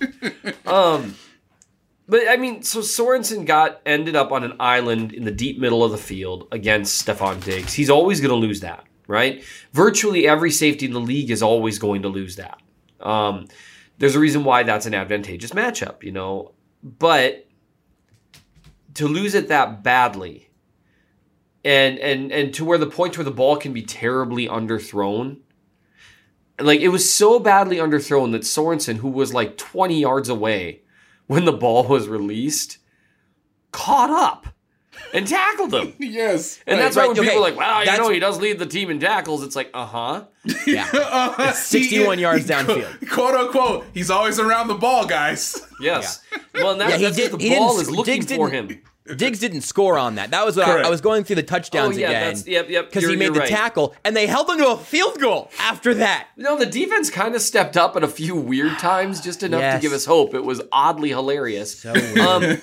But I mean, so Sorensen ended up on an island in the deep middle of the field against Stephon Diggs. He's always going to lose that, right? Virtually every safety in the league is always going to lose that. There's a reason why that's an advantageous matchup, but to lose it that badly and to where the point where the ball can be terribly underthrown. Like, it was so badly underthrown that Sorensen, who was like 20 yards away when the ball was released, caught up and tackled him. Yes. And that's why when people are like, wow, he does lead the team in tackles. It's like, Yeah. It's 61 yards downfield. Quote unquote, he's always around the ball, guys. Yes. Yeah. Well, and that's the ball is looking for him. Diggs didn't score on that. That was what I was going through the touchdowns again. Yep. Because he made the tackle, and they held him to a field goal after that. The defense kind of stepped up at a few weird times, just enough to give us hope. It was oddly hilarious. So weird.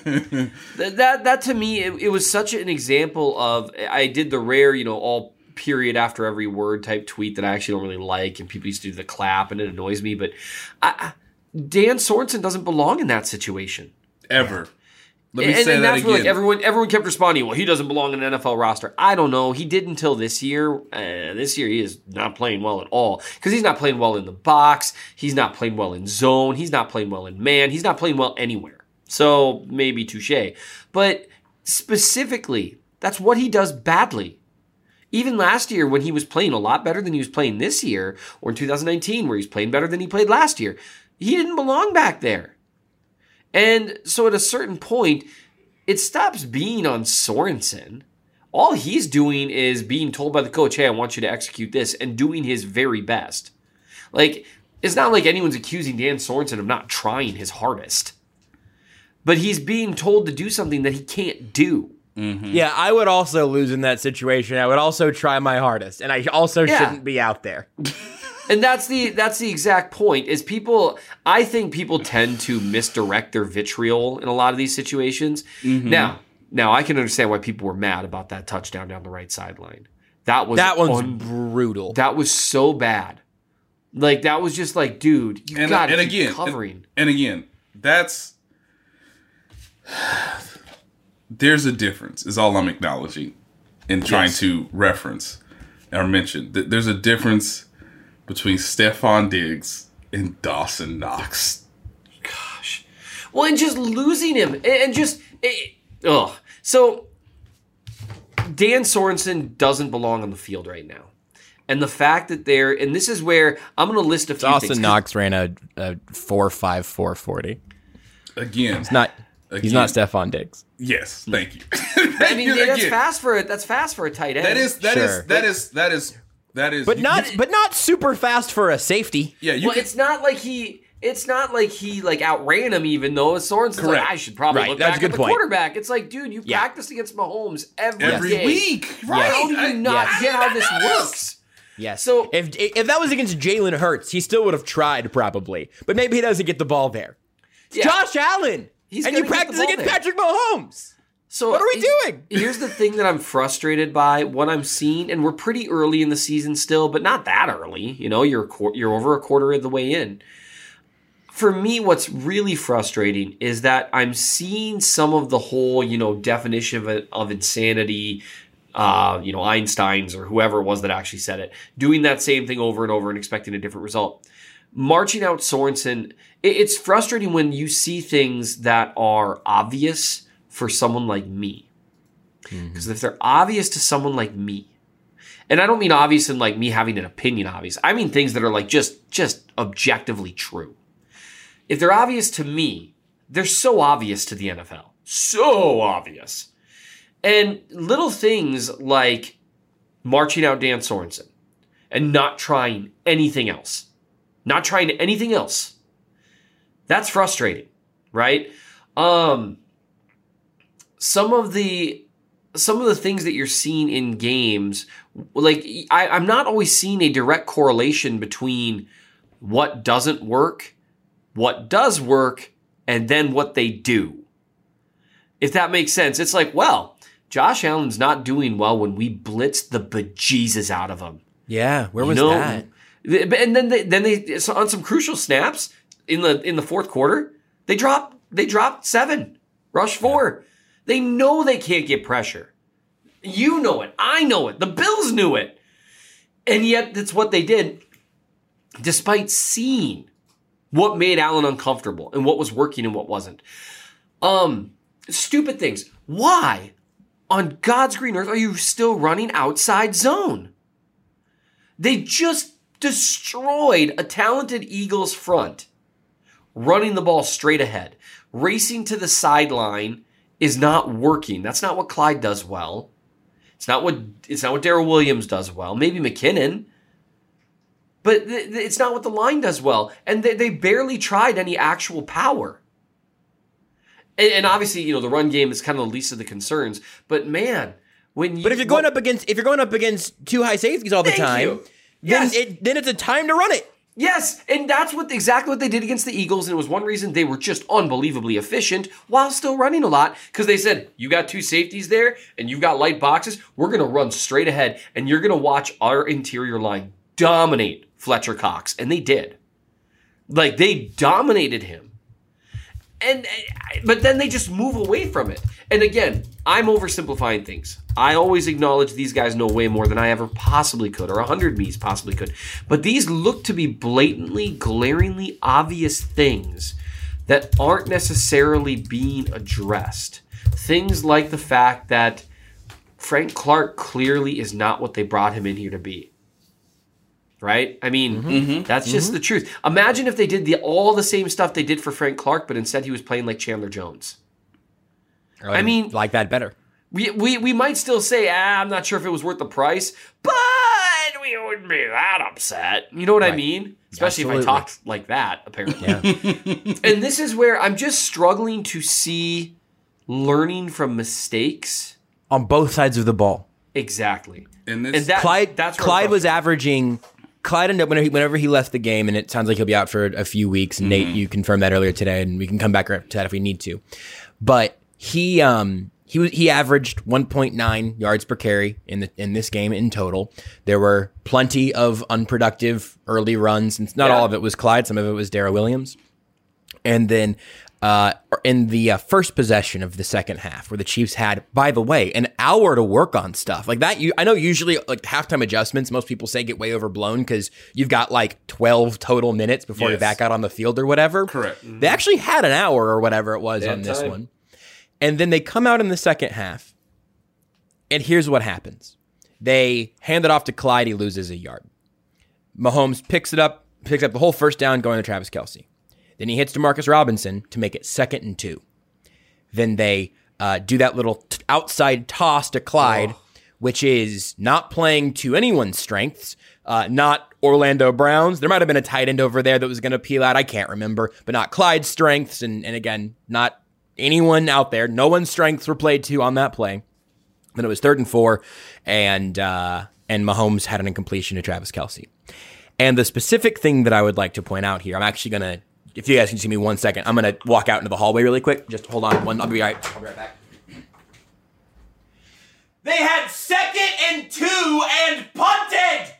That to me, it was such an example of, I did the rare, all period after every word type tweet that I actually don't really like, and people used to do the clap, and it annoys me, but Dan Sorensen doesn't belong in that situation. Ever. Let me say that again. Where, everyone kept responding, well, he doesn't belong in an NFL roster. I don't know. He did until this year. This year he is not playing well at all because he's not playing well in the box. He's not playing well in zone. He's not playing well in man. He's not playing well anywhere. So maybe touche. But specifically, that's what he does badly. Even last year when he was playing a lot better than he was playing this year, or in 2019 where he's playing better than he played last year, he didn't belong back there. And so at a certain point, it stops being on Sorensen. All he's doing is being told by the coach, hey, I want you to execute this, and doing his very best. Like, it's not like anyone's accusing Dan Sorensen of not trying his hardest. But he's being told to do something that he can't do. Mm-hmm. Yeah, I would also lose in that situation. I would also try my hardest, and I also shouldn't be out there. And that's the exact point, is I think people tend to misdirect their vitriol in a lot of these situations. Mm-hmm. Now I can understand why people were mad about that touchdown down the right sideline. That one's brutal. That was so bad. Like, that was just like, dude, you gotta keep covering. And again, there's a difference, is all I'm acknowledging in trying to reference or mention. There's a difference between Stephon Diggs and Dawson Knox. Gosh. Well, and just losing him. And just... So, Dan Sorensen doesn't belong on the field right now. And the fact that and this is where I'm going to list a few things. Dawson Knox ran a 4.5 4.40. Again. He's not Stephon Diggs. Yes, thank you. I mean, that's fast for a tight end. That is. But not super fast for a safety. Yeah, it's not like he outran him, even though Sorensen's like, I should probably look back at the quarterback. It's like, dude, you practiced against Mahomes every day. week. Right. How do you not get how this works? Yes. So if that was against Jalen Hurts, he still would have tried probably. But maybe he doesn't get the ball there. It's Josh Allen. And you practice against Patrick Mahomes. So what are we doing? Here's the thing that I'm frustrated by, what I'm seeing, and we're pretty early in the season still, but not that early. You're over a quarter of the way in. For me, what's really frustrating is that I'm seeing some of the whole, definition of insanity, Einstein's or whoever it was that actually said it, doing that same thing over and over and expecting a different result. Marching out Sorensen, it's frustrating when you see things that are obvious for someone like me. Because if they're obvious to someone like me, and I don't mean obvious in like me having an opinion obvious, I mean things that are like just objectively true. If they're obvious to me, they're so obvious to the NFL. So obvious. And little things like marching out Dan Sorensen and not trying anything else. Not trying anything else. That's frustrating, right? Some of the things that you're seeing in games, like I'm not always seeing a direct correlation between what doesn't work, what does work, and then what they do. If that makes sense. It's like, well, Josh Allen's not doing well when we blitz the bejesus out of him. Yeah, where was that? And then they on some crucial snaps in the fourth quarter, they dropped 7, rush 4. They know they can't get pressure. You know it. I know it. The Bills knew it. And yet that's what they did, despite seeing what made Allen uncomfortable and what was working and what wasn't. Stupid things. Why on God's green earth are you still running outside zone? They just destroyed a talented Eagles front, running the ball straight ahead. Racing to the sideline is not working. That's not what Clyde does well. It's not what Darrell Williams does well. Maybe McKinnon. But it's not what the line does well. And they barely tried any actual power. And obviously, the run game is kind of the least of the concerns. But man, if you're going up against two high safeties all the time, then it's a time to run it. Yes, and that's exactly what they did against the Eagles, and it was one reason they were just unbelievably efficient while still running a lot, because they said, you got two safeties there, and you've got light boxes, we're going to run straight ahead, and you're going to watch our interior line dominate Fletcher Cox, and they did. Like, they dominated him. But then they just move away from it. And again, I'm oversimplifying things. I always acknowledge these guys know way more than I ever possibly could, or 100 me's possibly could. But these look to be blatantly, glaringly obvious things that aren't necessarily being addressed. Things like the fact that Frank Clark clearly is not what they brought him in here to be. Right? I mean, that's just the truth. Imagine if they did all the same stuff they did for Frank Clark, but instead he was playing like Chandler Jones. I mean, like that better. We might still say, I'm not sure if it was worth the price, but we wouldn't be that upset. You know what I mean? Especially if I talked like that, apparently. Yeah. And this is where I'm just struggling to see learning from mistakes. On both sides of the ball. Exactly. Clyde was averaging... Clyde ended up, whenever he left the game, and it sounds like he'll be out for a few weeks, and Nate, you confirmed that earlier today, and we can come back to that if we need to. But he averaged 1.9 yards per carry in this game in total. There were plenty of unproductive early runs, and not all of it was Clyde, some of it was Darrell Williams. And then in the first possession of the second half, where the Chiefs had, by the way, an hour to work on stuff like that. I know usually like halftime adjustments, most people say get way overblown because you've got like 12 total minutes before you're back out on the field or whatever. Correct. They actually had an hour or whatever it was on this one. And then they come out in the second half, and here's what happens. They hand it off to Clyde. He loses a yard. Mahomes picks up the whole first down going to Travis Kelce. Then he hits DeMarcus Robinson to make it 2nd and 2. Then they do that little outside toss to Clyde, which is not playing to anyone's strengths, not Orlando Brown's. There might have been a tight end over there that was going to peel out. I can't remember, but not Clyde's strengths. And again, not anyone out there. No one's strengths were played to on that play. Then it was 3rd and 4, and Mahomes had an incompletion to Travis Kelce. And the specific thing that I would like to point out here, I'm actually going to, if you guys can see me 1 second, I'm going to walk out into the hallway really quick. Just hold on. I'll be right back. They had 2nd and 2 and punted!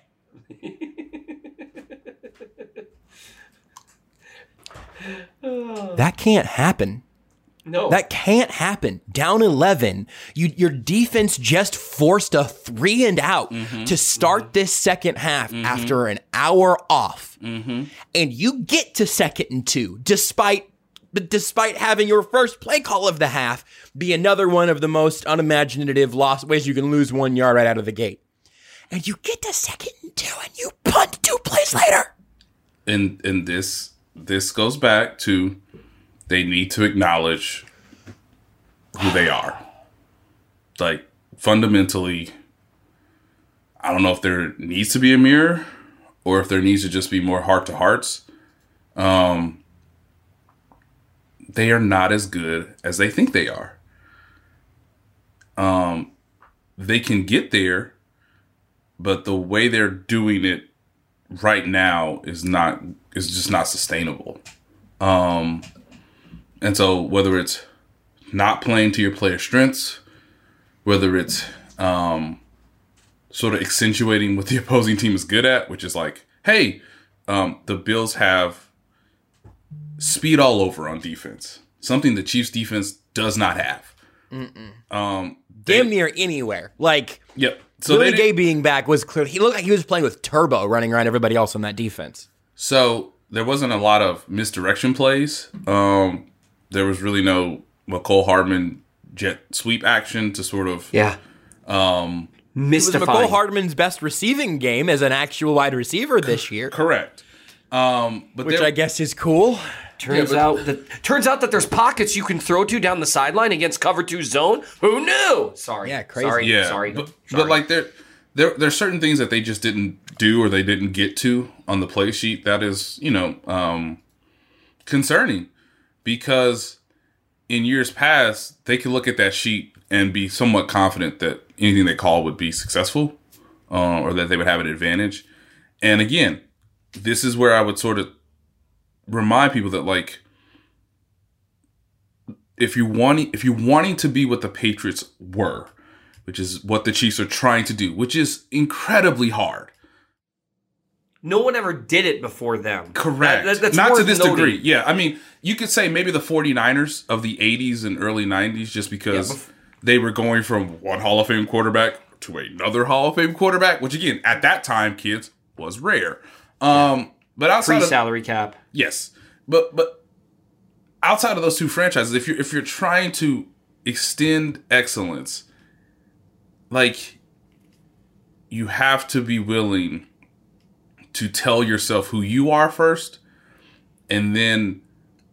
That can't happen. No. That can't happen. Down 11, your defense just forced a 3 and out to start this second half after an hour off. And you get to 2nd and 2, despite having your first play call of the half be another one of the most unimaginative ways you can lose 1 yard right out of the gate. And you get to 2nd and 2 and you punt 2 plays later. And this goes back to they need to acknowledge who they are. Like, fundamentally, I don't know if there needs to be a mirror or if there needs to just be more heart-to-hearts. they are not as good as they think they are. They can get there, but the way they're doing it right now is just not sustainable. And so whether it's not playing to your player strengths, whether it's sort of accentuating what the opposing team is good at, which is like, hey, the Bills have speed all over on defense, something the Chiefs defense does not have. Damn near anywhere. Like, yep. So Willie Gay being back was clear. He looked like he was playing with turbo running around everybody else on that defense. So there wasn't a lot of misdirection plays. There was really no Mecole Hardman jet sweep action to sort of mystifying. It was Mecole Hardman's best receiving game as an actual wide receiver this year. Correct. Which I guess is cool. Turns out that there's pockets you can throw to down the sideline against cover 2 zone. Who knew? Sorry. Yeah, crazy. Sorry. But like there's certain things that they just didn't do or they didn't get to on the play sheet that is, concerning, because in years past they could look at that sheet and be somewhat confident that anything they call would be successful, or that they would have an advantage. And again, this is where I would sort of remind people that, like, if you're wanting to be what the Patriots were, which is what the Chiefs are trying to do, which is incredibly hard. No one ever did it before them. Correct. That's not to worth this noting. degree. Yeah, I mean, you could say maybe the 49ers of the 80s and early 90s, just because they were going from one Hall of Fame quarterback to another Hall of Fame quarterback, which again, at that time, kids, was rare. But outside pre-salary cap. Yes. But outside of those two franchises, if you're trying to extend excellence, like, you have to be willing to tell yourself who you are first, and then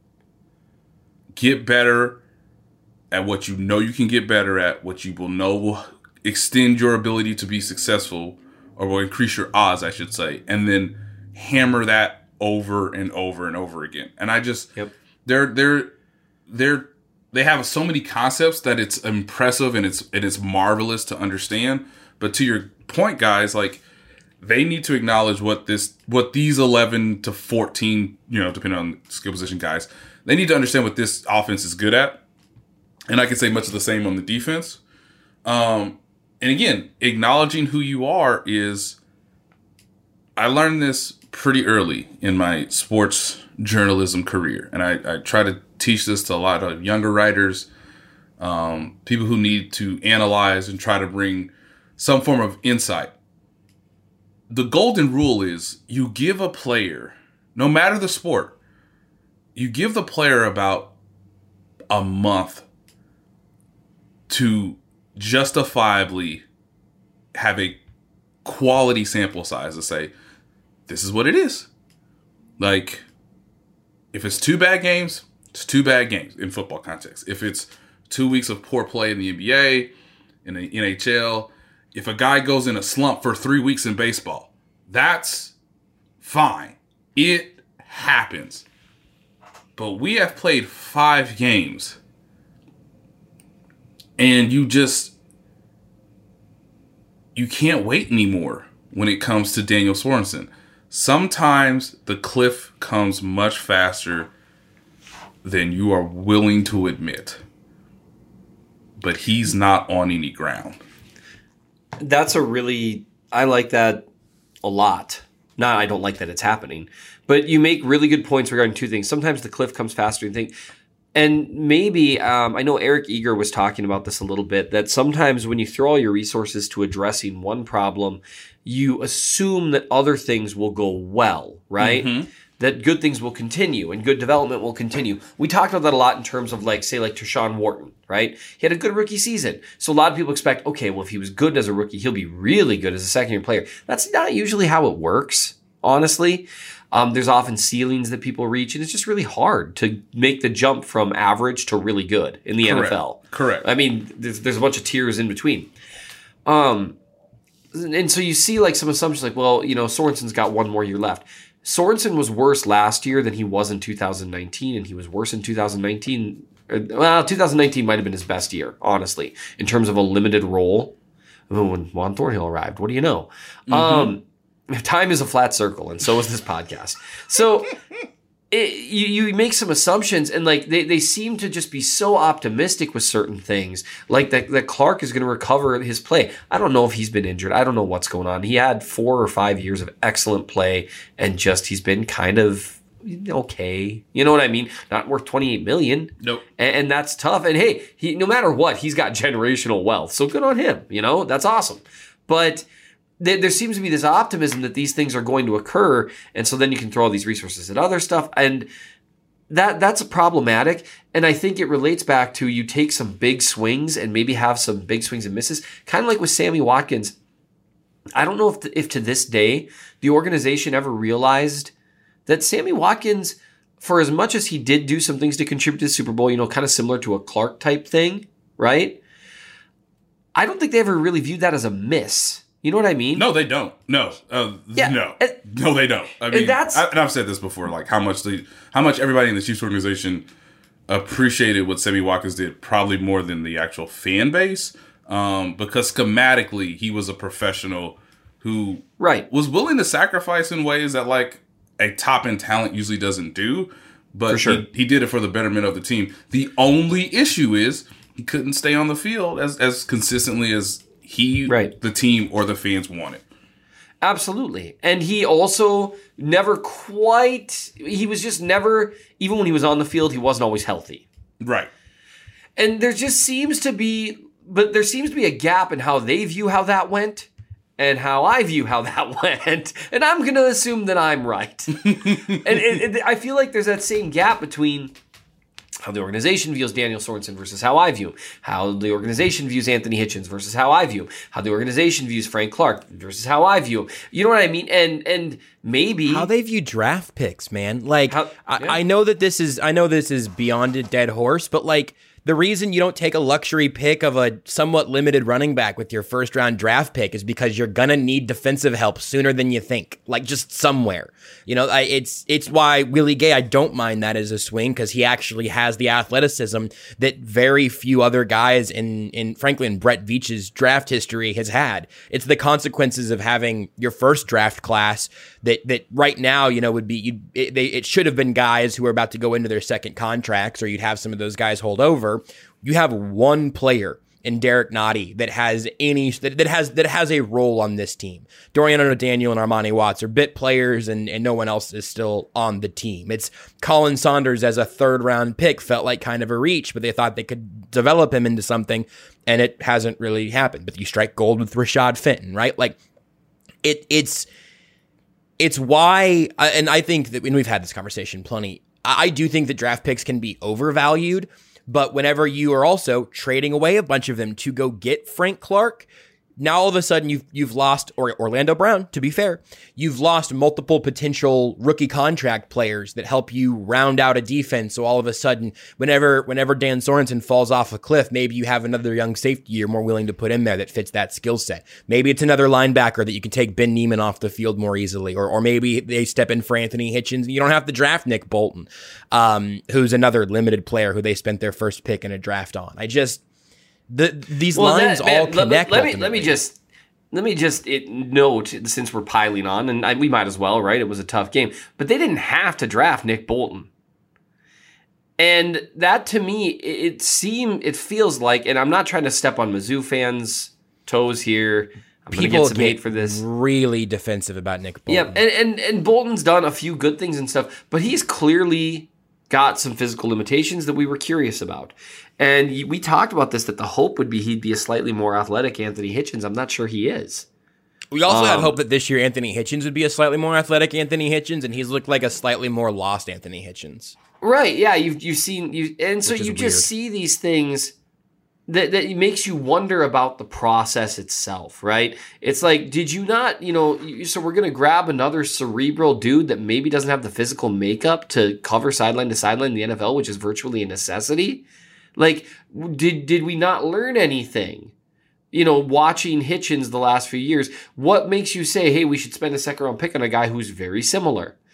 get better at what you know you can get better at, what you will know will extend your ability to be successful, or will increase your odds, I should say, and then hammer that over and over and over again. And I just, they have so many concepts that it's impressive and it's marvelous to understand. But to your point, guys, like, they need to acknowledge what these 11 to 14, depending on skill position guys, they need to understand what this offense is good at. And I can say much of the same on the defense. And again, acknowledging who you are is, I learned this pretty early in my sports journalism career. And I try to teach this to a lot of younger writers, people who need to analyze and try to bring some form of insight. The golden rule is, you give a player, no matter the sport, you give the player about a month to justifiably have a quality sample size to say, this is what it is. Like, if it's 2 bad games, it's 2 bad games in football context. If it's 2 weeks of poor play in the NBA, in the NHL, if a guy goes in a slump for 3 weeks in baseball, that's fine. It happens. But we have played 5 games, and you can't wait anymore when it comes to Daniel Sorensen. Sometimes the cliff comes much faster than you are willing to admit. But he's not on any ground. I like that a lot. I don't like that it's happening. But you make really good points regarding 2 things. Sometimes the cliff comes faster than you think. And maybe, I know Eric Eager was talking about this a little bit, that sometimes when you throw all your resources to addressing one problem, you assume that other things will go well, right? Mm-hmm. That good things will continue and good development will continue. We talked about that a lot in terms of, like, say, like Tershawn Wharton, right? He had a good rookie season. So a lot of people expect, okay, well, if he was good as a rookie, he'll be really good as a second-year player. That's not usually how it works, honestly. There's often ceilings that people reach, and it's just really hard to make the jump from average to really good in the NFL. Correct. I mean, there's a bunch of tiers in between. And so you see, like, some assumptions like, well, Sorensen's got 1 more year left. Sorensen was worse last year than he was in 2019, and he was worse in 2019. Well, 2019 might have been his best year, honestly, in terms of a limited role. When Juan Thornhill arrived, what do you know? Time is a flat circle, and so is this podcast. So you make some assumptions, and like they seem to just be so optimistic with certain things, like that Clark is going to recover his play. I don't know if he's been injured. I don't know what's going on. He had 4 or 5 years of excellent play, and just he's been kind of okay. You know what I mean? Not worth $28 million. Nope. And that's tough. And hey, no matter what, he's got generational wealth. So good on him. That's awesome. But there seems to be this optimism that these things are going to occur. And so then you can throw all these resources at other stuff. And that's problematic. And I think it relates back to you take some big swings and maybe have some big swings and misses. Kind of like with Sammy Watkins. I don't know if to this day the organization ever realized that Sammy Watkins, for as much as he did do some things to contribute to the Super Bowl, kind of similar to a Clark type thing, right? I don't think they ever really viewed that as a miss. You know what I mean? No, they don't. No. No, they don't. I mean, and I've said this before, like how much everybody in the Chiefs organization appreciated what Sammy Watkins did, probably more than the actual fan base, because schematically he was a professional who was willing to sacrifice in ways that like a top-end talent usually doesn't do, but for sure. he did it for the betterment of the team. The only issue is he couldn't stay on the field as consistently as the team, or the fans wanted. Absolutely. And he also never even when he was on the field, he wasn't always healthy. Right. And there seems to be a gap in how they view how that went and how I view how that went. And I'm going to assume that I'm right. and I feel like there's that same gap between how the organization views Daniel Sorensen versus how I view him, how the organization views Anthony Hitchens versus how I view him, how the organization views Frank Clark versus how I view him. You know what I mean? And maybe how they view draft picks, man. Like I know this is beyond a dead horse, but like the reason you don't take a luxury pick of a somewhat limited running back with your first round draft pick is because you're going to need defensive help sooner than you think, like just somewhere. It's why Willie Gay, I don't mind that as a swing, because he actually has the athleticism that very few other guys frankly in Brett Veach's draft history has had. It's the consequences of having your first draft class that right now, would be, it should have been guys who are about to go into their second contracts, or you'd have some of those guys hold over. You have one player in Derek Nottie that has a role on this team. Dorian O'Daniel and Armani Watts are bit players, and no one else is still on the team. It's Colin Saunders as a third round pick felt like kind of a reach, but they thought they could develop him into something, and it hasn't really happened. But you strike gold with Rashad Fenton, right? Like it's why, and I think that when we've had this conversation plenty, I do think that draft picks can be overvalued. But whenever you are also trading away a bunch of them to go get Frank Clark, now all of a sudden you've lost, or Orlando Brown, to be fair, you've lost multiple potential rookie contract players that help you round out a defense. So all of a sudden, whenever Dan Sorensen falls off a cliff, maybe you have another young safety you're more willing to put in there that fits that skill set. Maybe it's another linebacker that you can take Ben Neiman off the field more easily, or maybe they step in for Anthony Hitchens. You don't have to draft Nick Bolton, who's another limited player who they spent their first pick in a draft on. These lines all connect. Let me just note, since we're piling on, and we might as well, right? It was a tough game, but they didn't have to draft Nick Bolton, and that to me, it feels like, and I'm not trying to step on Mizzou fans' toes here. I'm going to get some hate for this. Really defensive about Nick Bolton. Yeah, and Bolton's done a few good things and stuff, but he's clearly got some physical limitations that we were curious about. And we talked about this, that the hope would be he'd be a slightly more athletic Anthony Hitchens. I'm not sure he is. We also had hope that this year Anthony Hitchens would be a slightly more athletic Anthony Hitchens, and he's looked like a slightly more lost Anthony Hitchens. Right, yeah, you've seen, and so you just see these things that makes you wonder about the process itself, right? It's like, did you not, so we're going to grab another cerebral dude that maybe doesn't have the physical makeup to cover sideline to sideline in the NFL, which is virtually a necessity? Like, did we not learn anything? Watching Hitchens the last few years, what makes you say, hey, we should spend a second round pick on a guy who's very similar?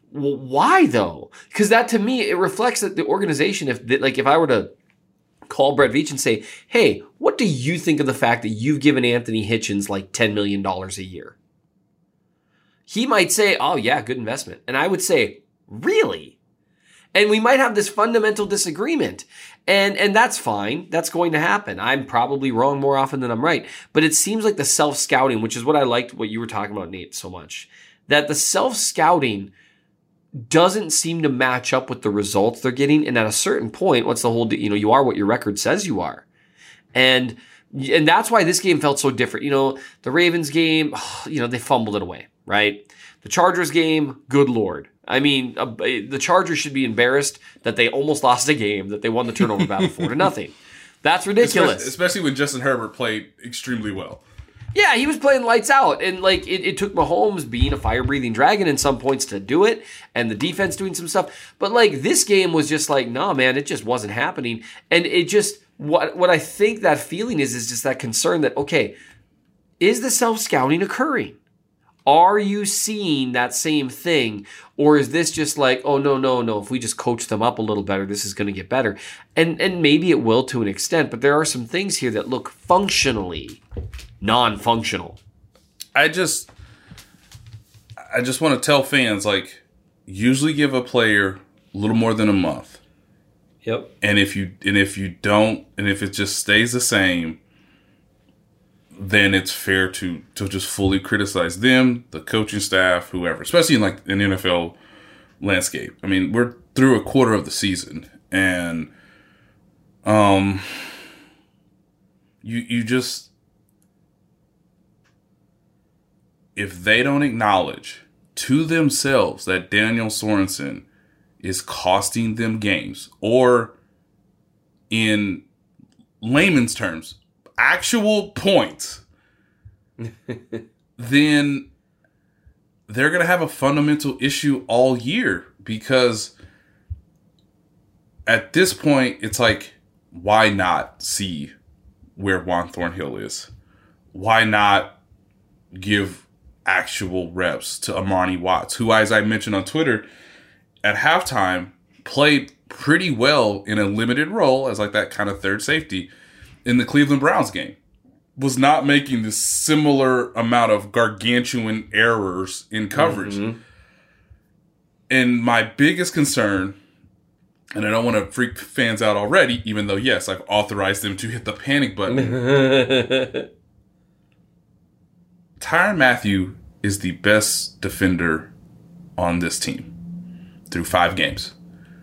Well, why though? Because that to me, it reflects that the organization, if I were to call Brett Veach and say, hey, what do you think of the fact that you've given Anthony Hitchens like $10 million a year? He might say, oh yeah, good investment. And I would say, really? And we might have this fundamental disagreement. And that's fine. That's going to happen. I'm probably wrong more often than I'm right. But it seems like the self-scouting, which is what I liked what you were talking about, Nate, so much, that the self-scouting doesn't seem to match up with the results they're getting. And at a certain point, what's the whole, you are what your record says you are. And that's why this game felt so different. The Ravens game, they fumbled it away, right? The Chargers game, good Lord. I mean, the Chargers should be embarrassed that they almost lost a game, that they won the turnover battle 4-0. That's ridiculous. Especially when Justin Herbert played extremely well. Yeah, he was playing lights out. And it took Mahomes being a fire-breathing dragon in some points to do it, and the defense doing some stuff. But this game was just nah, man, it just wasn't happening. And it just, what I think that feeling is just that concern that, okay, is the self-scouting occurring? Are you seeing that same thing? Or is this just oh, no. If we just coach them up a little better, this is going to get better. And maybe it will to an extent, but there are some things here that look functionally non-functional. I just want to tell fans, usually give a player a little more than a month. Yep. And if it just stays the same, then it's fair to just fully criticize them, the coaching staff, whoever, especially in an NFL landscape. I mean, we're through a quarter of the season, and you just, if they don't acknowledge to themselves that Daniel Sorensen is costing them games, or in layman's terms, actual points, then they're going to have a fundamental issue all year, because at this point, it's why not see where Juan Thornhill is? Why not give actual reps to Amani Watts, who, as I mentioned on Twitter, at halftime played pretty well in a limited role as that kind of third safety in the Cleveland Browns game, was not making the similar amount of gargantuan errors in coverage. Mm-hmm. And my biggest concern, and I don't want to freak fans out already, even though, yes, I've authorized them to hit the panic button. Tyrann Mathieu is the best defender on this team through 5 games.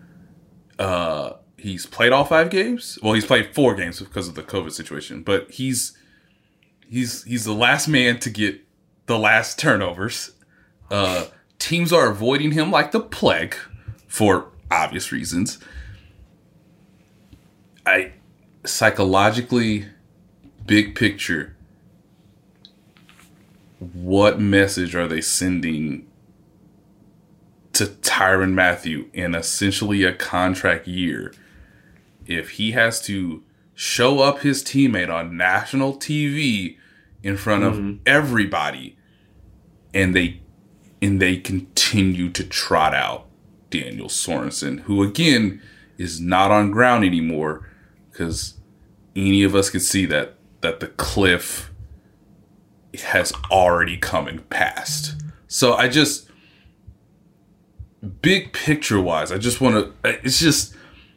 He's played all 5 games. Well, he's played 4 games because of the COVID situation, but he's the last man to get the last turnovers. Teams are avoiding him like the plague for obvious reasons. Psychologically, big picture, what message are they sending to Tyrann Mathieu in essentially a contract year if he has to show up his teammate on national TV in front of everybody, and they continue to trot out Daniel Sorensen, who again is not on ground anymore, because any of us could see that the cliff has already come and passed. So I just, big picture wise, I just want to, it's just,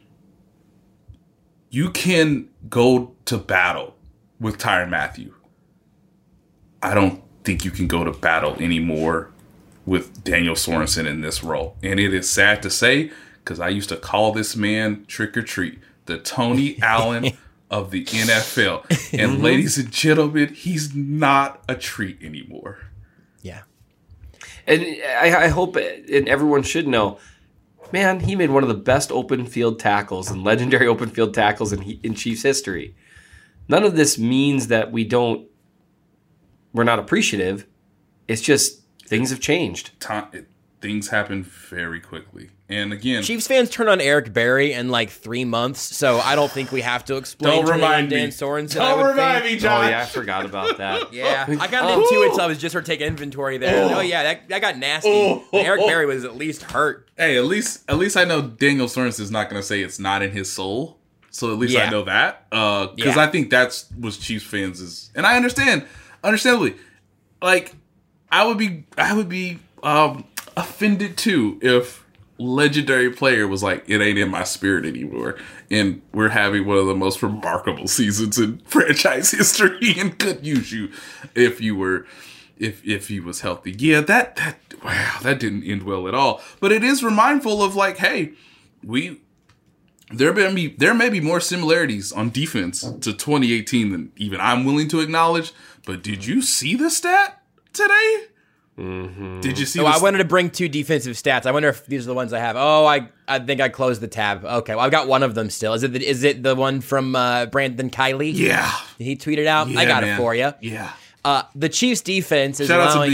you can go to battle with Tyrann Mathieu. I don't think you can go to battle anymore with Daniel Sorensen in this role. And it is sad to say, because I used to call this man trick or treat, the Tony Allen of the NFL. And ladies and gentlemen, he's not a treat anymore. Yeah. And I hope, and everyone should know, man, he made one of the best open field tackles and legendary open field tackles in Chiefs history. None of this means that we're not appreciative. It's just things have changed. things happen very quickly. And again, Chiefs fans turn on Eric Berry in like 3 months, so I don't think we have to explain. Don't remind Dan me. Sorensen. Don't remind me, John. Oh yeah, I forgot about that. Yeah, I got into it, so I was just sort of taking inventory there. Oh yeah, that got nasty. Eric Berry was at least hurt. Hey, at least I know Daniel Sorensen is not going to say it's not in his soul. So at least I know that. Because I think that's what Chiefs fans is, and I understandably, like I would be offended too if legendary player was like, it ain't in my spirit anymore, and we're having one of the most remarkable seasons in franchise history and could use you if he was healthy. Yeah, that didn't end well at all. But it is remindful of like, hey, there may be more similarities on defense to 2018 than even I'm willing to acknowledge. But did you see the stat today? Mm-hmm. Did you see? I wanted to bring 2 defensive stats. I wonder if these are the ones I have. Oh, I think I closed the tab. Okay, well I've got one of them still. Is it the one from Brandon Kiley? Yeah, he tweeted out. Yeah, I got man. it for you. Yeah. The Chiefs defense is Shout out to allowing B.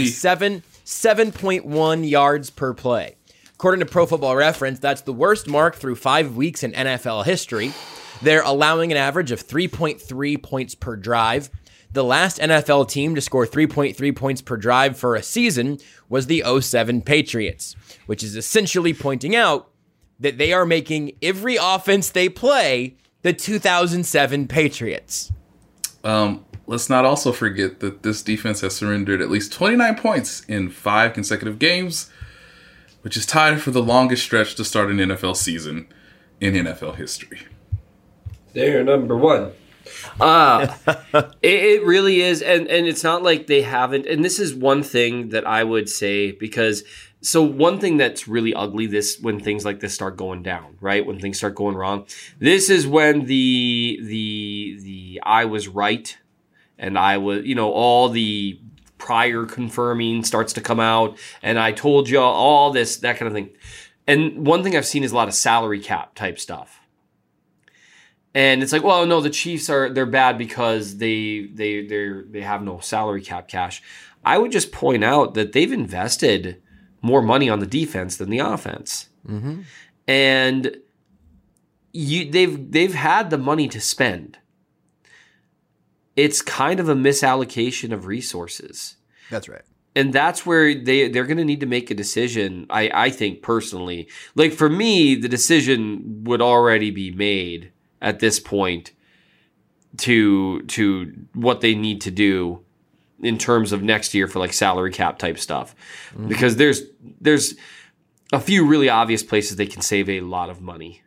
7.1 yards per play. According to Pro Football Reference, that's the worst mark through 5 weeks in NFL history. They're allowing an average of 3.3 points per drive. The last NFL team to score 3.3 points per drive for a season was the 2007 Patriots, which is essentially pointing out that they are making every offense they play the 2007 Patriots. Let's not also forget that this defense has surrendered at least 29 points in 5 consecutive games, which is tied for the longest stretch to start an NFL season in NFL history. They're number one. It really is, and it's not like they haven't. And this is one thing that I would say, because so one thing that's really ugly when things like this start going down, right? When things start going wrong, this is when the I was right, and I was, all the prior confirming starts to come out, and I told you all this, that kind of thing. And one thing I've seen is a lot of salary cap type stuff. And it's like, well, no, the Chiefs they're bad because they have no salary cap cash. I would just point out that they've invested more money on the defense than the offense. Mm-hmm. And they've had the money to spend. It's kind of a misallocation of resources. That's right. And that's where they're going to need to make a decision, I think, personally. Like, for me, the decision would already be made at this point to what they need to do in terms of next year for like salary cap type stuff. Mm-hmm. Because there's a few really obvious places they can save a lot of money.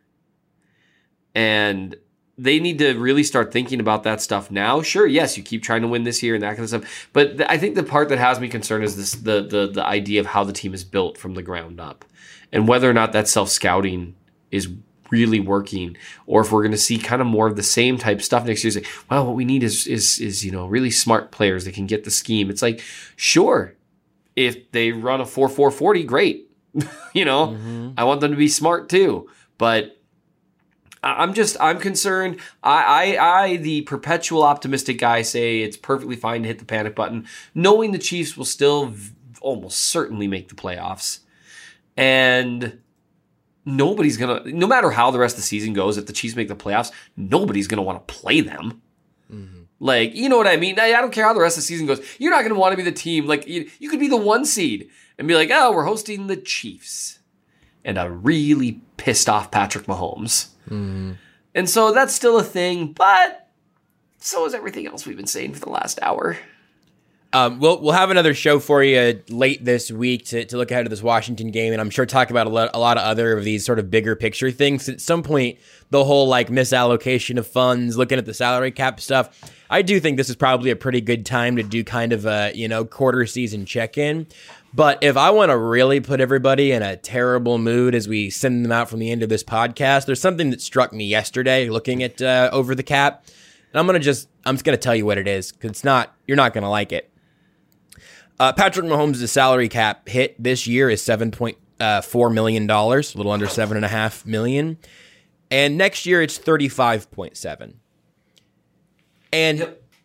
And they need to really start thinking about that stuff now. Sure, yes, you keep trying to win this year and that kind of stuff. But I think the part that has me concerned is the idea of how the team is built from the ground up. And whether or not that self-scouting is really working, or if we're going to see kind of more of the same type stuff next year. It's like, well, what we need is really smart players that can get the scheme. It's like, sure, if they run a 4-4-40, great. Mm-hmm. I want them to be smart too. But I'm concerned. I the perpetual optimistic guy, say it's perfectly fine to hit the panic button, knowing the Chiefs will still almost certainly make the playoffs. And nobody's going to, no matter how the rest of the season goes, if the Chiefs make the playoffs, nobody's going to want to play them. Mm-hmm. Like, you know what I mean? I don't care how the rest of the season goes. You're not going to want to be the team. Like, you could be the 1 seed and be like, oh, we're hosting the Chiefs. And a really pissed off Patrick Mahomes. Mm-hmm. And so that's still a thing, but so is everything else we've been saying for the last hour. We'll have another show for you late this week to look ahead to this Washington game, and I'm sure talk about a lot of other of these sort of bigger picture things. At some point, the whole like misallocation of funds, looking at the salary cap stuff, I do think this is probably a pretty good time to do kind of a quarter season check-in. But if I want to really put everybody in a terrible mood as we send them out from the end of this podcast, there's something that struck me yesterday looking at Over the Cap, and I'm just gonna tell you what it is, because you're not gonna like it. Patrick Mahomes' salary cap hit this year is $7.4 million, a little under $7.5 million. And next year it's $35.7. And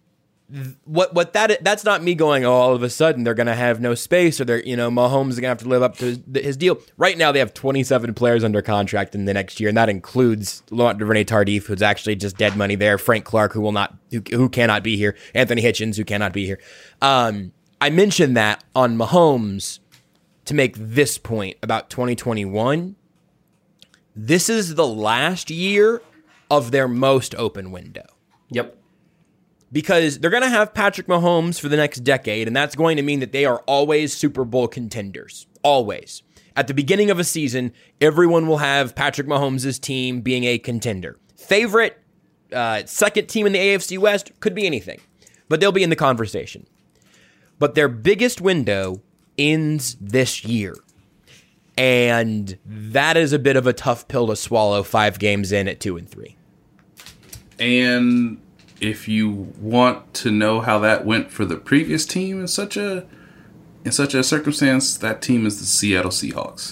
that's not me going, oh, all of a sudden they're going to have no space, or they're, Mahomes is going to have to live up to his deal. Right now they have 27 players under contract in the next year, and that includes Laurent Duvernay-Tardif, who's actually just dead money there, Frank Clark, who cannot be here, Anthony Hitchens, who cannot be here. I mentioned that on Mahomes to make this point about 2021. This is the last year of their most open window. Yep. Because they're going to have Patrick Mahomes for the next decade, and that's going to mean that they are always Super Bowl contenders. Always. At the beginning of a season, everyone will have Patrick Mahomes' team being a contender. Favorite, second team in the AFC West, could be anything. But they'll be in the conversation. But their biggest window ends this year. And that is a bit of a tough pill to swallow 5 games in at 2-3. And if you want to know how that went for the previous team in such a circumstance, that team is the Seattle Seahawks.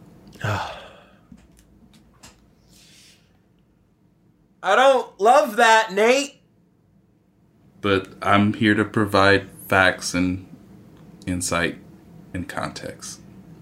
I don't love that, Nate. But I'm here to provide facts and insight and context.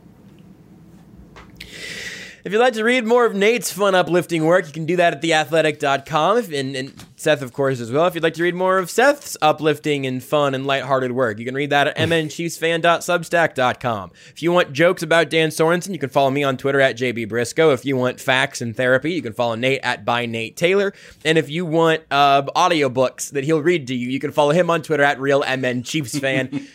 If you'd like to read more of Nate's fun, uplifting work, you can do that at theathletic.com, and Seth, of course, as well. If you'd like to read more of Seth's uplifting and fun and lighthearted work, you can read that at mnchiefsfan.substack.com. If you want jokes about Dan Sorensen, you can follow me on Twitter at JBBriscoe. If you want facts and therapy, you can follow Nate at ByNateTaylor. And if you want audiobooks that he'll read to you, you can follow him on Twitter at RealMNChiefsFan.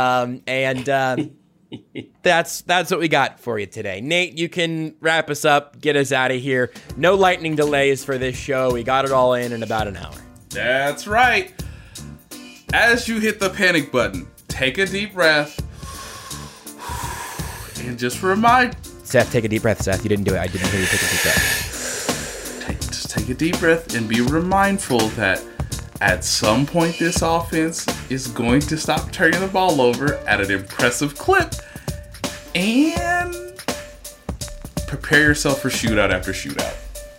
That's what we got for you today. Nate, you can wrap us up, get us out of here. No lightning delays for this show. We got it all in about an hour. That's right. As you hit the panic button, take a deep breath and just remind... Seth, take a deep breath, Seth. You didn't do it. I didn't hear you take a deep breath. Just take a deep breath and be mindful that at some point this offense is going to stop turning the ball over at an impressive clip, and prepare yourself for shootout after shootout.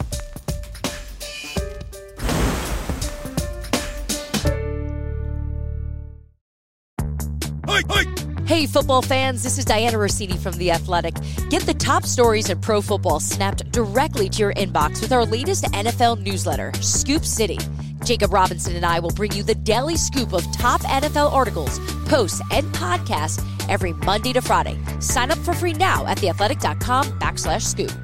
Hey, football fans, this is Diana Rossini from The Athletic. Get the top stories in pro football snapped directly to your inbox with our latest NFL newsletter, Scoop City. Jacob Robinson and I will bring you the daily scoop of top NFL articles, posts, and podcasts every Monday to Friday. Sign up for free now at theathletic.com/scoop.